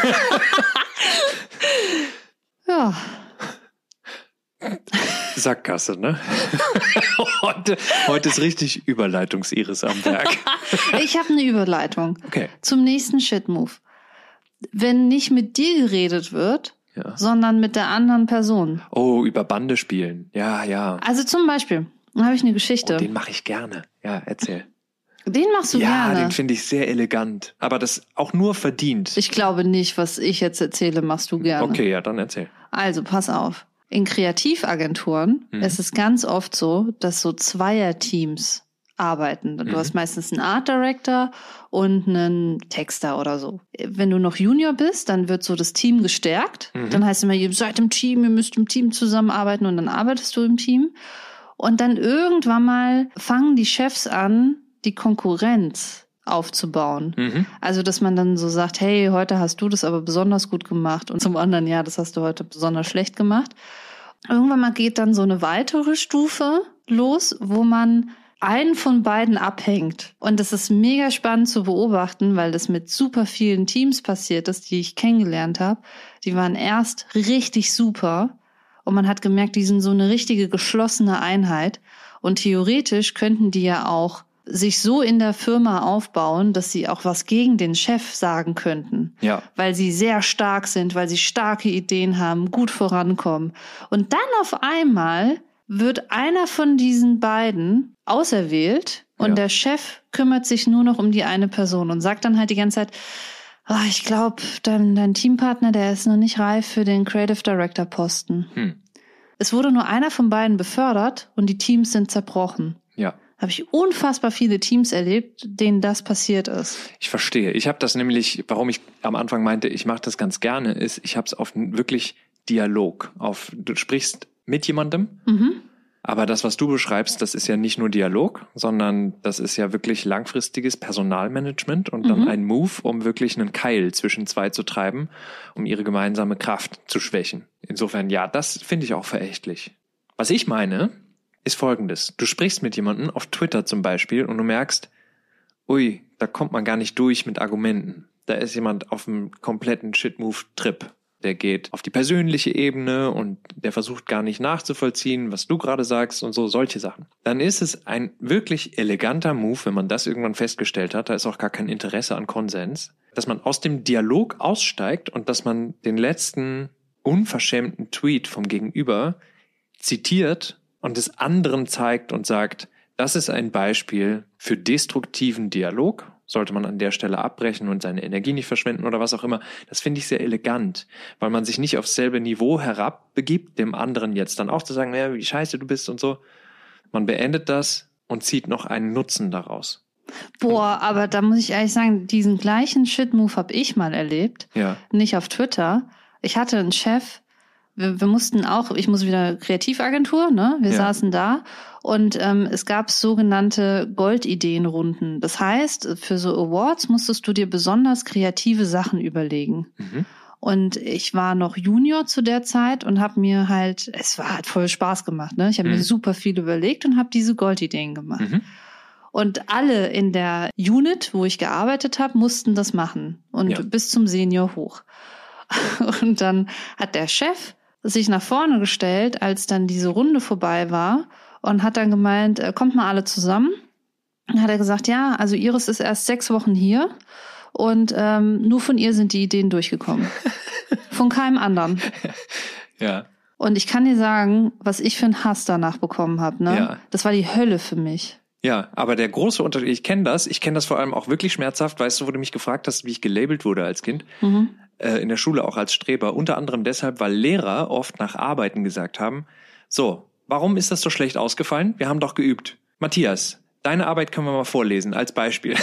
Ja. Sackgasse, ne? heute, heute ist richtig Überleitungs-Iris am Werk. Ich habe eine Überleitung Okay. zum nächsten Shit-Move. Wenn nicht mit dir geredet wird, Ja. sondern mit der anderen Person. Oh, über Bande spielen. Ja, ja. Also zum Beispiel, da habe ich eine Geschichte. Oh, den mache ich gerne. Ja, erzähl. Den machst du Ja, gerne. den finde ich sehr elegant. Aber das auch nur verdient. Ich glaube nicht, was ich jetzt erzähle, machst du gerne. Okay, ja, dann erzähl. Also pass auf. In Kreativagenturen Mhm. ist es ganz oft so, dass so Zweierteams arbeiten. Du Mhm. hast meistens einen Art Director und einen Texter oder so. Wenn du noch Junior bist, dann wird so das Team gestärkt. Mhm. Dann heißt es immer, ihr seid im Team, ihr müsst im Team zusammenarbeiten und dann arbeitest du im Team. Und dann irgendwann mal fangen die Chefs an, die Konkurrenz aufzubauen. Mhm. Also, dass man dann so sagt, hey, heute hast du das aber besonders gut gemacht und zum anderen, ja, das hast du heute besonders schlecht gemacht. Irgendwann mal geht dann so eine weitere Stufe los, wo man einen von beiden abhängt. Und das ist mega spannend zu beobachten, weil das mit super vielen Teams passiert ist, die ich kennengelernt habe. Die waren erst richtig super und man hat gemerkt, die sind so eine richtige geschlossene Einheit. Und theoretisch könnten die ja auch sich so in der Firma aufbauen, dass sie auch was gegen den Chef sagen könnten. Ja. Weil sie sehr stark sind, weil sie starke Ideen haben, gut vorankommen. Und dann auf einmal wird einer von diesen beiden auserwählt und Ja. der Chef kümmert sich nur noch um die eine Person und sagt dann halt die ganze Zeit, ah, ich glaube, dein, dein Teampartner, der ist noch nicht reif für den Creative Director Posten. Hm. Es wurde nur einer von beiden befördert und die Teams sind zerbrochen. Ja. Habe ich unfassbar viele Teams erlebt, denen das passiert ist. Ich verstehe. Ich habe das nämlich, warum ich am Anfang meinte, ich mache das ganz gerne, ist, ich habe es auf einen wirklich Dialog. Auf, du sprichst mit jemandem, Mhm. aber das, was du beschreibst, das ist ja nicht nur Dialog, sondern das ist ja wirklich langfristiges Personalmanagement und dann Mhm. ein Move, um wirklich einen Keil zwischen zwei zu treiben, um ihre gemeinsame Kraft zu schwächen. Insofern, ja, das finde ich auch verächtlich. Was ich meine, ist Folgendes. Du sprichst mit jemandem auf Twitter zum Beispiel und du merkst, ui, da kommt man gar nicht durch mit Argumenten. Da ist jemand auf einem kompletten Shit-Move-Trip. Der geht auf die persönliche Ebene und der versucht gar nicht nachzuvollziehen, was du gerade sagst und so, solche Sachen. Dann ist es ein wirklich eleganter Move, wenn man das irgendwann festgestellt hat, da ist auch gar kein Interesse an Konsens, dass man aus dem Dialog aussteigt und dass man den letzten unverschämten Tweet vom Gegenüber zitiert und es anderen zeigt und sagt, das ist ein Beispiel für destruktiven Dialog. Sollte man an der Stelle abbrechen und seine Energie nicht verschwenden oder was auch immer. Das finde ich sehr elegant, weil man sich nicht aufs selbe Niveau herabbegibt, dem anderen jetzt dann auch zu sagen, ja, wie scheiße du bist und so. Man beendet das und zieht noch einen Nutzen daraus. Boah, aber da muss ich ehrlich sagen, diesen gleichen Shit-Move habe ich mal erlebt. Ja. Nicht auf Twitter. Ich hatte einen Chef, wir, wir mussten auch, ich muss wieder Kreativagentur, ne? Wir Ja. saßen da und ähm, es gab sogenannte Goldideenrunden. Das heißt, für so Awards musstest du dir besonders kreative Sachen überlegen. Mhm. Und ich war noch Junior zu der Zeit und habe mir halt, es war halt voll Spaß gemacht, ne? Ich habe mhm. mir super viel überlegt und habe diese Goldideen gemacht. Mhm. Und alle in der Unit, wo ich gearbeitet habe, mussten das machen. Und ja. bis zum Senior hoch. Und dann hat der Chef sich nach vorne gestellt, als dann diese Runde vorbei war und hat dann gemeint, kommt mal alle zusammen. Dann hat er gesagt, ja, also Iris ist erst sechs Wochen hier und ähm, nur von ihr sind die Ideen durchgekommen. Von keinem anderen. Ja. Und ich kann dir sagen, was ich für einen Hass danach bekommen habe. Ne? Ja. Das war die Hölle für mich. Ja, aber der große Unterschied, ich kenne das, ich kenne das vor allem auch wirklich schmerzhaft, weißt du, wo du mich gefragt hast, wie ich gelabelt wurde als Kind, mhm. äh, in der Schule auch als Streber, unter anderem deshalb, weil Lehrer oft nach Arbeiten gesagt haben, so, warum ist das so schlecht ausgefallen? Wir haben doch geübt. Matthias, deine Arbeit können wir mal vorlesen, als Beispiel.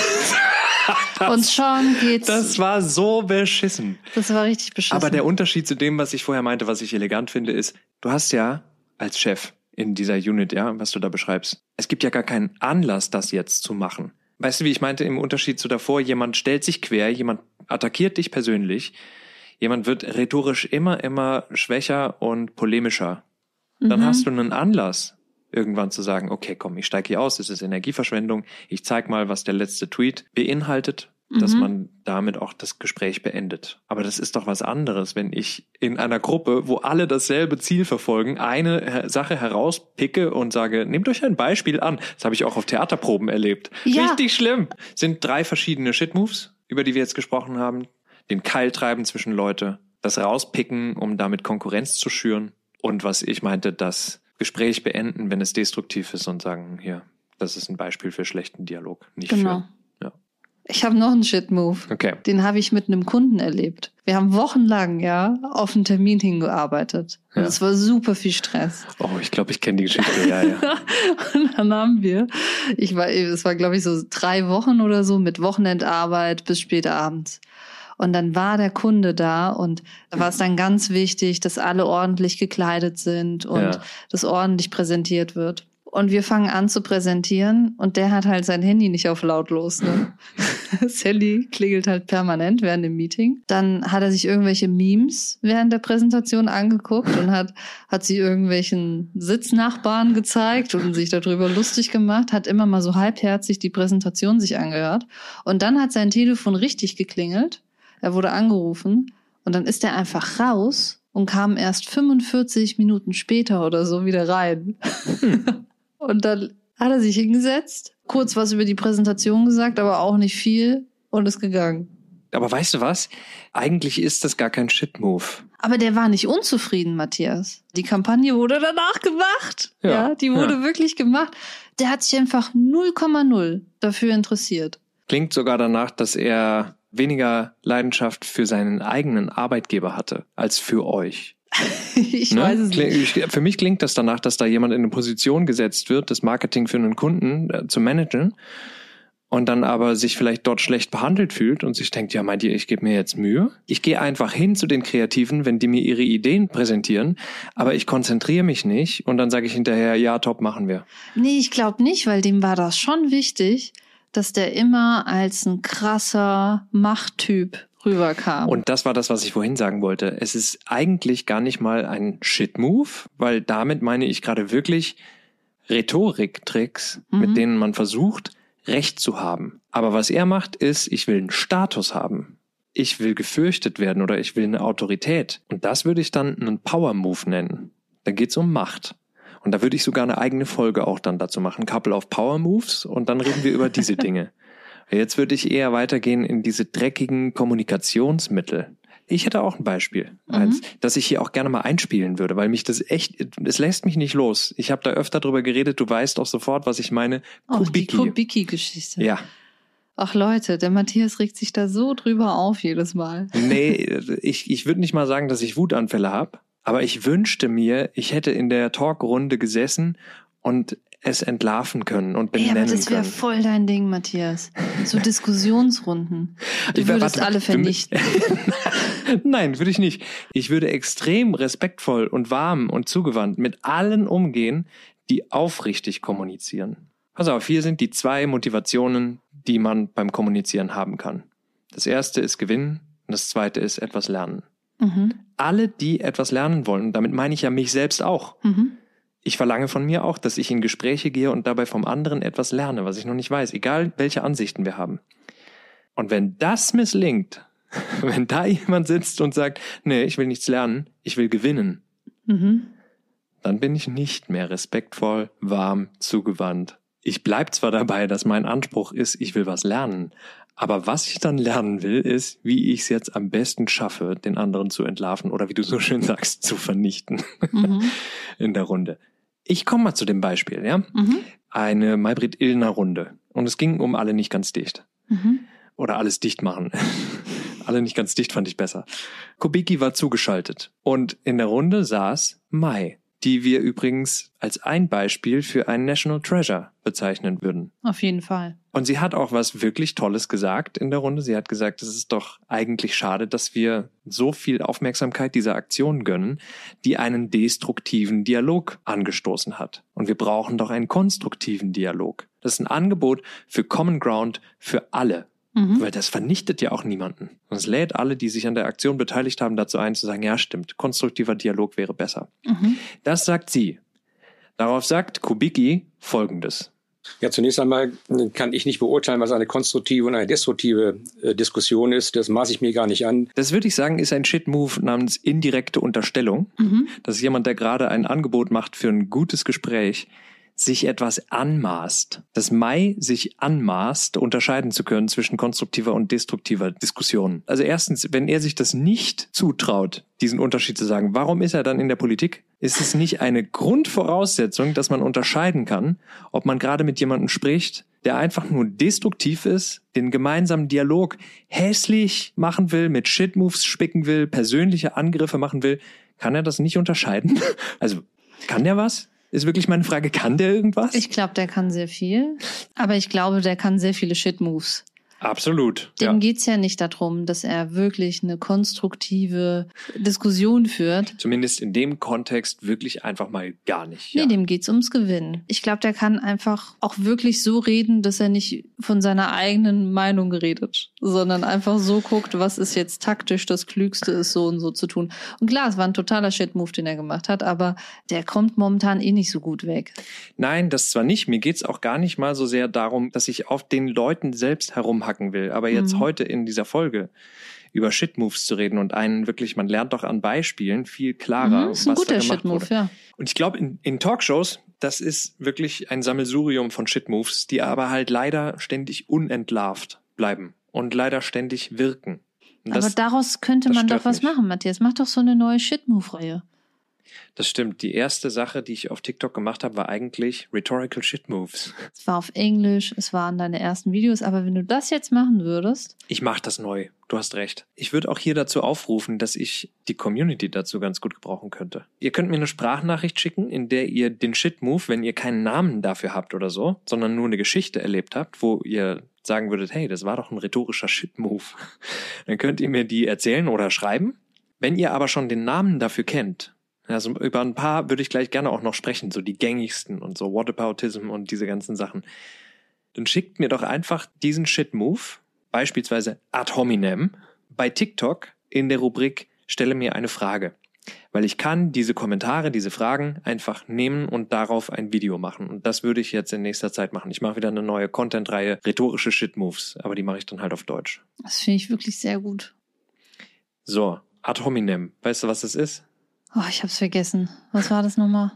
Das, und schon geht's. Das war so beschissen. Das war richtig beschissen. Aber der Unterschied zu dem, was ich vorher meinte, was ich elegant finde, ist, du hast ja als Chef in dieser Unit, ja, was du da beschreibst, es gibt ja gar keinen Anlass, das jetzt zu machen. Weißt du, wie ich meinte, im Unterschied zu davor, jemand stellt sich quer, jemand attackiert dich persönlich, jemand wird rhetorisch immer, immer schwächer und polemischer. Dann mhm. hast du einen Anlass, irgendwann zu sagen, okay, komm, ich steige hier aus, das ist Energieverschwendung, ich zeig mal, was der letzte Tweet beinhaltet, mhm. dass man damit auch das Gespräch beendet. Aber das ist doch was anderes, wenn ich in einer Gruppe, wo alle dasselbe Ziel verfolgen, eine Sache herauspicke und sage, nehmt euch ein Beispiel an. Das habe ich auch auf Theaterproben erlebt. Ja. Richtig schlimm. Sind drei verschiedene Shitmoves, über die wir jetzt gesprochen haben. Den Keil treiben zwischen Leute, das rauspicken, um damit Konkurrenz zu schüren. Und was ich meinte, das Gespräch beenden, wenn es destruktiv ist und sagen, hier, das ist ein Beispiel für schlechten Dialog, nicht genau. für. Ja. Ich habe noch einen Shit-Move. Okay. Den habe ich mit einem Kunden erlebt. Wir haben wochenlang ja auf einen Termin hingearbeitet. Und es ja. war super viel Stress. Oh, ich glaube, ich kenne die Geschichte, ja, ja. Und dann haben wir, ich war, es war glaube ich so drei Wochen oder so mit Wochenendarbeit bis spät abends. Und dann war der Kunde da und da war es dann ganz wichtig, dass alle ordentlich gekleidet sind und ja. das ordentlich präsentiert wird. Und wir fangen an zu präsentieren und der hat halt sein Handy nicht auf lautlos. Ne? Das Handy klingelt halt permanent während dem Meeting. Dann hat er sich irgendwelche Memes während der Präsentation angeguckt und hat hat sie irgendwelchen Sitznachbarn gezeigt und sich darüber lustig gemacht, hat immer mal so halbherzig die Präsentation sich angehört. Und dann hat sein Telefon richtig geklingelt. Er wurde angerufen und dann ist er einfach raus und kam erst fünfundvierzig Minuten später oder so wieder rein. Hm. Und dann hat er sich hingesetzt, kurz was über die Präsentation gesagt, aber auch nicht viel und ist gegangen. Aber weißt du was? Eigentlich ist das gar kein Shit-Move. Aber der war nicht unzufrieden, Matthias. Die Kampagne wurde danach gemacht. Ja, ja die wurde ja. wirklich gemacht. Der hat sich einfach null Komma null dafür interessiert. Klingt sogar danach, dass er weniger Leidenschaft für seinen eigenen Arbeitgeber hatte, als für euch. ich ne? weiß es nicht. Für mich klingt das danach, dass da jemand in eine Position gesetzt wird, das Marketing für einen Kunden äh, zu managen und dann aber sich vielleicht dort schlecht behandelt fühlt und sich denkt, ja, meint ihr, ich gebe mir jetzt Mühe? Ich gehe einfach hin zu den Kreativen, wenn die mir ihre Ideen präsentieren, aber ich konzentriere mich nicht und dann sage ich hinterher, ja, top, machen wir. Nee, ich glaube nicht, weil dem war das schon wichtig, dass der immer als ein krasser Machttyp rüberkam. Und das war das, was ich vorhin sagen wollte. Es ist eigentlich gar nicht mal ein Shit-Move, weil damit meine ich gerade wirklich Rhetoriktricks, mhm. mit denen man versucht, Recht zu haben. Aber was er macht, ist, ich will einen Status haben. Ich will gefürchtet werden oder ich will eine Autorität. Und das würde ich dann einen Power-Move nennen. Da geht es um Macht. Und da würde ich sogar eine eigene Folge auch dann dazu machen. Couple of Power Moves und dann reden wir über diese Dinge. Jetzt würde ich eher weitergehen in diese dreckigen Kommunikationsmittel. Ich hätte auch ein Beispiel, mhm. eins, das ich hier auch gerne mal einspielen würde, weil mich das echt, es lässt mich nicht los. Ich habe da öfter drüber geredet, du weißt auch sofort, was ich meine. Kubicki. Oh, die Kubicki-Geschichte. Ja. Ach Leute, der Matthias regt sich da so drüber auf jedes Mal. Nee, ich, ich würde nicht mal sagen, dass ich Wutanfälle habe. Aber ich wünschte mir, ich hätte in der Talkrunde gesessen und es entlarven können und benennen können. Ja, aber das wäre voll dein Ding, Matthias. So Diskussionsrunden. Du würdest warte, alle vernichten. Nein, würde ich nicht. Ich würde extrem respektvoll und warm und zugewandt mit allen umgehen, die aufrichtig kommunizieren. Pass auf, hier sind die zwei Motivationen, die man beim Kommunizieren haben kann. Das erste ist Gewinnen und das zweite ist etwas lernen. Mhm. Alle, die etwas lernen wollen, und damit meine ich ja mich selbst auch. Mhm. Ich verlange von mir auch, dass ich in Gespräche gehe und dabei vom anderen etwas lerne, was ich noch nicht weiß, egal welche Ansichten wir haben. Und wenn das misslingt, wenn da jemand sitzt und sagt, nee, ich will nichts lernen, ich will gewinnen, Mhm. dann bin ich nicht mehr respektvoll, warm, zugewandt. Ich bleib zwar dabei, dass mein Anspruch ist, ich will was lernen, aber was ich dann lernen will, ist, wie ich es jetzt am besten schaffe, den anderen zu entlarven oder wie du so schön sagst, zu vernichten Mhm. in der Runde. Ich komme mal zu dem Beispiel, ja. Mhm. Eine Maybrit-Illner-Runde und es ging um alle nicht ganz dicht. Mhm. Oder alles dicht machen. Alle nicht ganz dicht fand ich besser. Kubicki war zugeschaltet und in der Runde saß Mai, die wir übrigens als ein Beispiel für ein National Treasure bezeichnen würden. Auf jeden Fall. Und sie hat auch was wirklich Tolles gesagt in der Runde. Sie hat gesagt, es ist doch eigentlich schade, dass wir so viel Aufmerksamkeit dieser Aktion gönnen, die einen destruktiven Dialog angestoßen hat. Und wir brauchen doch einen konstruktiven Dialog. Das ist ein Angebot für Common Ground für alle. Mhm. Weil das vernichtet ja auch niemanden. Und es lädt alle, die sich an der Aktion beteiligt haben, dazu ein, zu sagen, ja stimmt, konstruktiver Dialog wäre besser. Mhm. Das sagt sie. Darauf sagt Kubicki Folgendes. Ja, zunächst einmal kann ich nicht beurteilen, was eine konstruktive und eine destruktive äh, Diskussion ist. Das maße ich mir gar nicht an. Das würde ich sagen, ist ein Shit-Move namens indirekte Unterstellung. Mhm. Das ist jemand, der gerade ein Angebot macht für ein gutes Gespräch, sich etwas anmaßt. Dass Mai sich anmaßt, unterscheiden zu können zwischen konstruktiver und destruktiver Diskussion. Also erstens, wenn er sich das nicht zutraut, diesen Unterschied zu sagen, warum ist er dann in der Politik? Ist es nicht eine Grundvoraussetzung, dass man unterscheiden kann, ob man gerade mit jemandem spricht, der einfach nur destruktiv ist, den gemeinsamen Dialog hässlich machen will, mit Shit-Moves spicken will, persönliche Angriffe machen will? Kann er das nicht unterscheiden? Also, kann der was? Ist wirklich meine Frage, kann der irgendwas? Ich glaube, der kann sehr viel. Aber ich glaube, der kann sehr viele Shit-Moves. Absolut. Dem Ja. geht's ja nicht darum, dass er wirklich eine konstruktive Diskussion führt. Zumindest in dem Kontext wirklich einfach mal gar nicht. Nee, Ja. dem geht's ums Gewinnen. Ich glaube, der kann einfach auch wirklich so reden, dass er nicht von seiner eigenen Meinung redet, sondern einfach so guckt, was ist jetzt taktisch das Klügste ist, so und so zu tun. Und klar, es war ein totaler Shit-Move, den er gemacht hat, aber der kommt momentan eh nicht so gut weg. Nein, das zwar nicht. Mir geht's auch gar nicht mal so sehr darum, dass ich auf den Leuten selbst herumhacken will. Aber jetzt Mhm. heute in dieser Folge über Shit-Moves zu reden und einen wirklich, man lernt doch an Beispielen viel klarer, Mhm, das ist ein was da guter gemacht Shit-Move, wurde. ja. Und ich glaube, in, in Talkshows, das ist wirklich ein Sammelsurium von Shit-Moves, die aber halt leider ständig unentlarvt bleiben und leider ständig wirken. Und Aber das, daraus könnte das man doch stört was mich. machen, Matthias. Mach doch so eine neue Shit-Move-Reihe. das stimmt. Die erste Sache, die ich auf TikTok gemacht habe, war eigentlich Rhetorical Shit-Moves. Es war auf Englisch, es waren deine ersten Videos, aber wenn du das jetzt machen würdest, Ich mache das neu. Du hast recht. Ich würde auch hier dazu aufrufen, dass ich die Community dazu ganz gut gebrauchen könnte. Ihr könnt mir eine Sprachnachricht schicken, in der ihr den Shit-Move, wenn ihr keinen Namen dafür habt oder so, sondern nur eine Geschichte erlebt habt, wo ihr sagen würdet, hey, das war doch ein rhetorischer Shit-Move. Dann könnt ihr mir die erzählen oder schreiben. Wenn ihr aber schon den Namen dafür kennt, also über ein paar würde ich gleich gerne auch noch sprechen, so die gängigsten und so Whataboutism und diese ganzen Sachen, dann schickt mir doch einfach diesen Shit-Move, beispielsweise ad hominem, bei TikTok in der Rubrik Stelle mir eine Frage. Weil ich kann diese Kommentare, diese Fragen einfach nehmen und darauf ein Video machen. Und das würde ich jetzt in nächster Zeit machen. Ich mache wieder eine neue Content-Reihe, rhetorische Shit-Moves, aber die mache ich dann halt auf Deutsch. das finde ich wirklich sehr gut. So, ad hominem. Weißt du, was das ist? Oh, ich hab's vergessen. Was war das nochmal?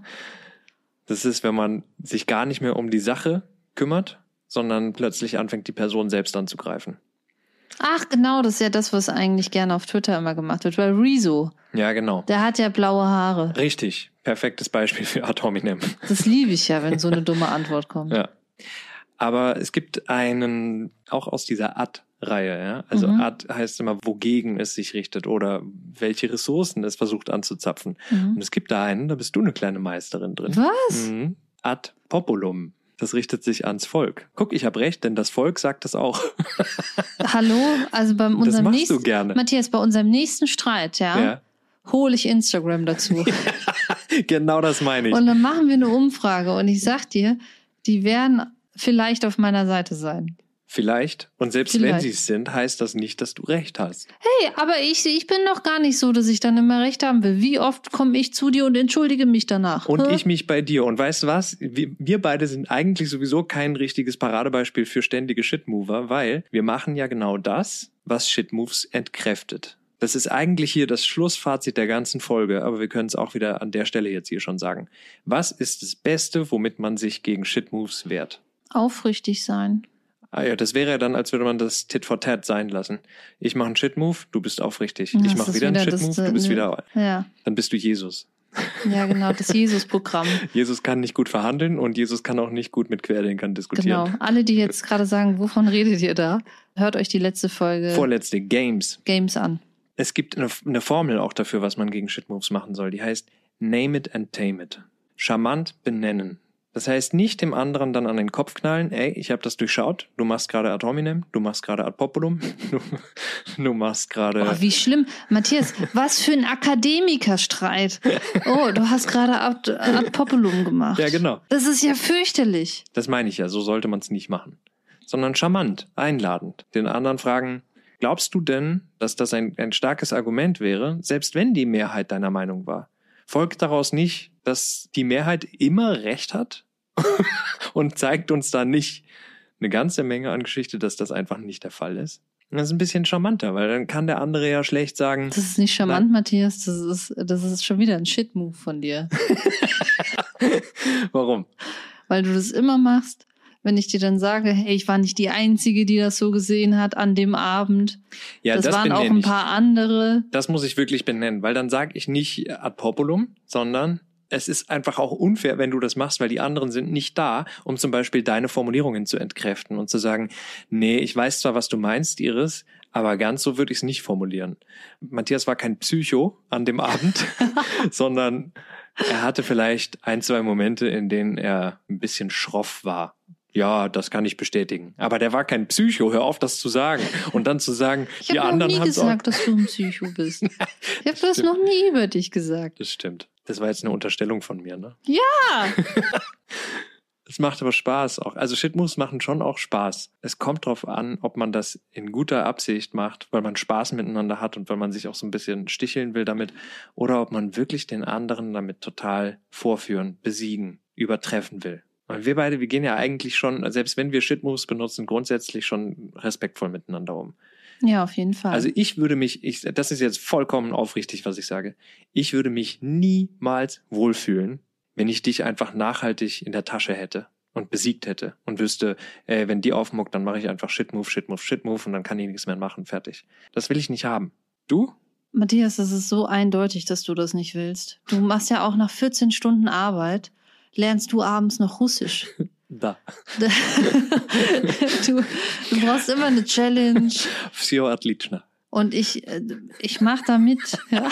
Das ist, wenn man sich gar nicht mehr um die Sache kümmert, sondern plötzlich anfängt, die Person selbst anzugreifen. Ach, genau, das ist ja das, was eigentlich gerne auf Twitter immer gemacht wird. Weil Rezo, Ja, genau. der hat ja blaue Haare. Richtig. Perfektes Beispiel für ad hominem. Das liebe ich ja, wenn so eine dumme Antwort kommt. Ja. Aber es gibt einen, auch aus dieser Ad-Reihe, ja. Also Mhm. Ad heißt immer, wogegen es sich richtet oder welche Ressourcen es versucht anzuzapfen. Mhm. Und es gibt da einen, da bist du eine kleine Meisterin drin. Was? Mhm. Ad populum. Das richtet sich ans Volk. Guck, ich habe recht, denn das Volk sagt das auch. Hallo? Also bei unserem machst nächsten, du gerne. Matthias, bei unserem nächsten Streit, ja, Ja. hole ich Instagram dazu. Genau das meine ich. Und dann machen wir eine Umfrage und ich sag dir, die werden vielleicht auf meiner Seite sein. Vielleicht. Und selbst Vielleicht. wenn sie es sind, heißt das nicht, dass du recht hast. Hey, aber ich, ich bin doch gar nicht so, dass ich dann immer recht haben will. Wie oft komme ich zu dir und entschuldige mich danach? Und Hä? ich mich bei dir. Und weißt du was? Wir, wir beide sind eigentlich sowieso kein richtiges Paradebeispiel für ständige Shitmover, weil wir machen ja genau das, was Shitmoves entkräftet. Das ist eigentlich hier das Schlussfazit der ganzen Folge, aber wir können es auch wieder an der Stelle jetzt hier schon sagen. Was ist das Beste, womit man sich gegen Shitmoves wehrt? Aufrichtig sein. Ah ja, das wäre ja dann, als würde man das Tit for Tat sein lassen. Ich mache einen Shitmove, du bist aufrichtig. Das Ich mache ist wieder einen wieder das, Shitmove, du bist äh, wieder... Ja, Dann bist du Jesus. ja genau, das Jesus-Programm. Jesus kann nicht gut verhandeln und Jesus kann auch nicht gut mit Querdenkern diskutieren. Genau. Alle, die jetzt gerade sagen, wovon redet ihr da? Hört euch die letzte Folge Vorletzte, Games. Games an. Es gibt eine, eine Formel auch dafür, was man gegen Shitmoves machen soll. Die heißt Name it and tame it. Charmant benennen. Das heißt, nicht dem anderen dann an den Kopf knallen, ey, ich habe das durchschaut, du machst gerade ad hominem, du machst gerade ad populum, du, du machst gerade... Oh, wie schlimm. Matthias, was für ein Akademikerstreit. Oh, du hast gerade ad, ad populum gemacht. Ja, genau. Das ist ja fürchterlich. Das meine ich ja, so sollte man es nicht machen. Sondern charmant, einladend. Den anderen fragen, glaubst du denn, dass das ein, ein starkes Argument wäre, selbst wenn die Mehrheit deiner Meinung war? Folgt daraus nicht, dass die Mehrheit immer recht hat und zeigt uns da nicht eine ganze Menge an Geschichte, dass das einfach nicht der Fall ist? Das ist ein bisschen charmanter, weil dann kann der andere ja schlecht sagen... Das ist nicht charmant, Nein. Matthias. Das ist, das ist schon wieder ein Shit-Move von dir. Warum? Weil du das immer machst, wenn ich dir dann sage, hey, ich war nicht die Einzige, die das so gesehen hat an dem Abend. Ja, das, das waren auch benenne ein ich. paar andere. Das muss ich wirklich benennen, weil dann sage ich nicht ad populum, sondern es ist einfach auch unfair, wenn du das machst, weil die anderen sind nicht da, um zum Beispiel deine Formulierungen zu entkräften und zu sagen, nee, ich weiß zwar, was du meinst, Iris, aber ganz so würde ich es nicht formulieren. Matthias war kein Psycho an dem Abend, sondern er hatte vielleicht ein, zwei Momente, in denen er ein bisschen schroff war. Ja, das kann ich bestätigen. Aber der war kein Psycho, hör auf, das zu sagen. Und dann zu sagen, Ich die habe noch anderen nie haben es auch... gesagt, dass du ein Psycho bist. Ich habe das noch nie über dich gesagt. Das stimmt. Das war jetzt eine Unterstellung von mir, ne? Ja! Es macht aber Spaß auch. Also Shitmoves machen schon auch Spaß. Es kommt drauf an, ob man das in guter Absicht macht, weil man Spaß miteinander hat und weil man sich auch so ein bisschen sticheln will damit, oder ob man wirklich den anderen damit total vorführen, besiegen, übertreffen will. Und wir beide, wir gehen ja eigentlich schon, selbst wenn wir Shitmoves benutzen, grundsätzlich schon respektvoll miteinander um. Ja, auf jeden Fall. Also ich würde mich, ich, das ist jetzt vollkommen aufrichtig, was ich sage, ich würde mich niemals wohlfühlen, wenn ich dich einfach nachhaltig in der Tasche hätte und besiegt hätte und wüsste, ey, wenn die aufmuckt, dann mache ich einfach Shitmove, Shitmove, Shitmove und dann kann ich nichts mehr machen, fertig. Das will ich nicht haben. Du? Matthias, das ist so eindeutig, dass du das nicht willst. Du machst ja auch nach vierzehn Stunden Arbeit, lernst du abends noch Russisch. Da. du, du brauchst immer eine Challenge. Всё отлично. Und ich, ich mach da mit. Ja.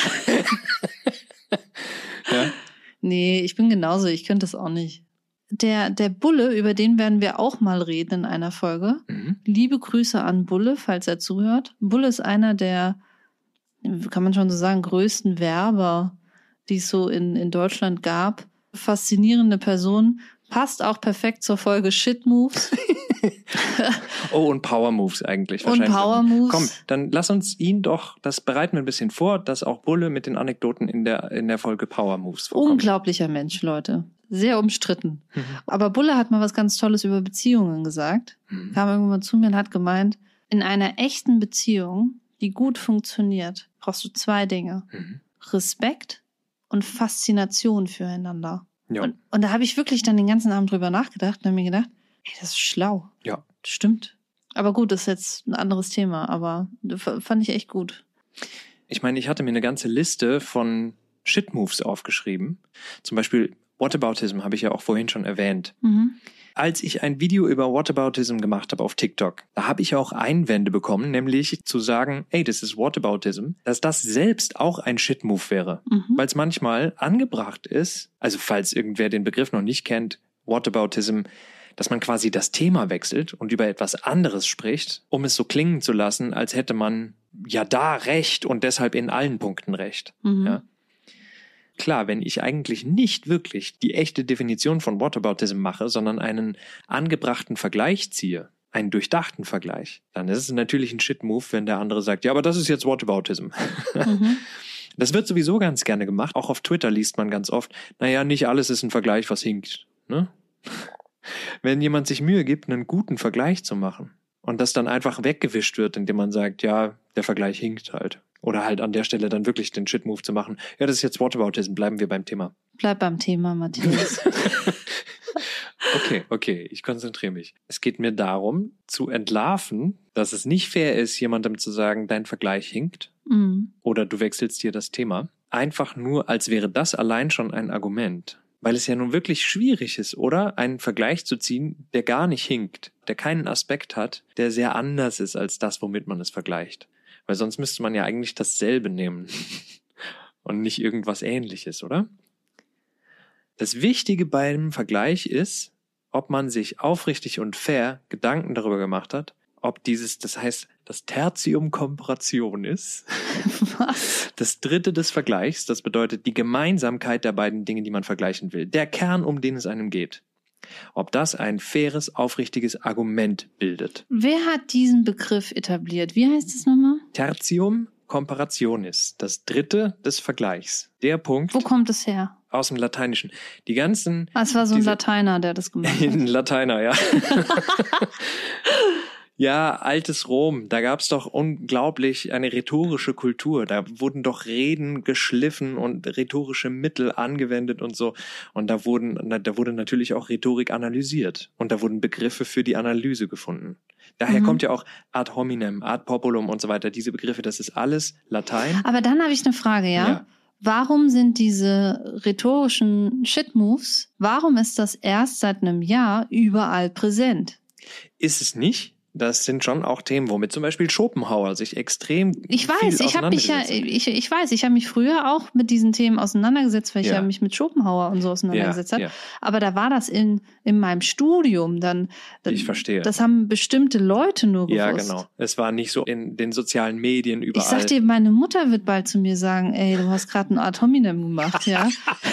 Ja? Nee, ich bin genauso, ich könnte das auch nicht. Der, der Bulle, über den werden wir auch mal reden in einer Folge. Mhm. Liebe Grüße an Bulle, falls er zuhört. Bulle ist einer der, kann man schon so sagen, größten Werber, die es so in, in Deutschland gab. Faszinierende Person. Passt auch perfekt zur Folge Shit Moves. Oh, und Power Moves eigentlich. Und wahrscheinlich. Power Moves. Komm, dann lass uns ihn doch, das bereiten wir ein bisschen vor, dass auch Bulle mit den Anekdoten in der, in der Folge Power Moves vorkommt. Unglaublicher Mensch, Leute. Sehr umstritten. Mhm. Aber Bulle hat mal was ganz Tolles über Beziehungen gesagt. Mhm. Kam irgendwann mal zu mir und hat gemeint, in einer echten Beziehung, die gut funktioniert, brauchst du zwei Dinge. Mhm. Respekt und Faszination füreinander. Ja. Und, und da habe ich wirklich dann den ganzen Abend drüber nachgedacht und habe mir gedacht, ey, das ist schlau. Ja. Stimmt. Aber gut, das ist jetzt ein anderes Thema, aber fand ich echt gut. Ich meine, ich hatte mir eine ganze Liste von Shit-Moves aufgeschrieben. Zum Beispiel Whataboutism habe ich ja auch vorhin schon erwähnt. Mhm. Als ich ein Video über Whataboutism gemacht habe auf TikTok, da habe ich auch Einwände bekommen, nämlich zu sagen, ey, das ist Whataboutism, dass das selbst auch ein Shit-Move wäre. Mhm. Weil es manchmal angebracht ist, also falls irgendwer den Begriff noch nicht kennt, Whataboutism, dass man quasi das Thema wechselt und über etwas anderes spricht, um es so klingen zu lassen, als hätte man ja da Recht und deshalb in allen Punkten Recht. Mhm. Ja. Klar, wenn ich eigentlich nicht wirklich die echte Definition von Whataboutism mache, sondern einen angebrachten Vergleich ziehe, einen durchdachten Vergleich, dann ist es natürlich ein Shit-Move, wenn der andere sagt, ja, aber das ist jetzt Whataboutism. Mhm. Das wird sowieso ganz gerne gemacht. Auch auf Twitter liest man ganz oft, naja, nicht alles ist ein Vergleich, was hinkt. Ne? Wenn jemand sich Mühe gibt, einen guten Vergleich zu machen und das dann einfach weggewischt wird, indem man sagt, ja, der Vergleich hinkt halt. Oder halt an der Stelle dann wirklich den Shit-Move zu machen. Ja, das ist jetzt Whataboutism, bleiben wir beim Thema. Bleib beim Thema, Matthias. Okay, okay, ich konzentriere mich. Es geht mir darum, zu entlarven, dass es nicht fair ist, jemandem zu sagen, dein Vergleich hinkt mhm. oder du wechselst dir das Thema. Einfach nur, als wäre das allein schon ein Argument. Weil es ja nun wirklich schwierig ist, oder? Einen Vergleich zu ziehen, der gar nicht hinkt, der keinen Aspekt hat, der sehr anders ist als das, womit man es vergleicht. Weil sonst müsste man ja eigentlich dasselbe nehmen und nicht irgendwas Ähnliches, oder? Das Wichtige beim Vergleich ist, ob man sich aufrichtig und fair Gedanken darüber gemacht hat, ob dieses, das heißt, das Tertium Komparation ist. Was? Das dritte des Vergleichs, das bedeutet die Gemeinsamkeit der beiden Dinge, die man vergleichen will. Der Kern, um den es einem geht. Ob das ein faires, aufrichtiges Argument bildet. Wer hat diesen Begriff etabliert? Wie heißt es nochmal? Tertium Comparationis, das dritte des Vergleichs. Der Punkt. Wo kommt es her? Aus dem Lateinischen. Die ganzen... Ah, es war so ein Lateiner, der das gemacht hat. Ein Lateiner, ja. Ja, altes Rom, da gab's doch unglaublich eine rhetorische Kultur. Da wurden doch Reden geschliffen und rhetorische Mittel angewendet und so. Und da wurden, da wurde natürlich auch Rhetorik analysiert. Und da wurden Begriffe für die Analyse gefunden. Daher mhm. kommt ja auch ad hominem, ad populum und so weiter. Diese Begriffe, das ist alles Latein. Aber dann habe ich eine Frage, ja? ja. Warum sind diese rhetorischen Shit-Moves, warum ist das erst seit einem Jahr überall präsent? Ist es nicht? Das sind schon auch Themen, womit zum Beispiel Schopenhauer sich extrem Ich weiß, ich habe mich ja, ich, ich weiß, ich habe mich früher auch mit diesen Themen auseinandergesetzt, weil ich ja, ja mich mit Schopenhauer und so auseinandergesetzt ja, habe. Ja. Aber da war das in in meinem Studium dann. dann. Ich verstehe. Das haben bestimmte Leute nur gewusst. Ja, genau. Es war nicht so in den sozialen Medien überall. Ich sag dir, meine Mutter wird bald zu mir sagen, ey, du hast gerade ein Ad hominem gemacht, ja.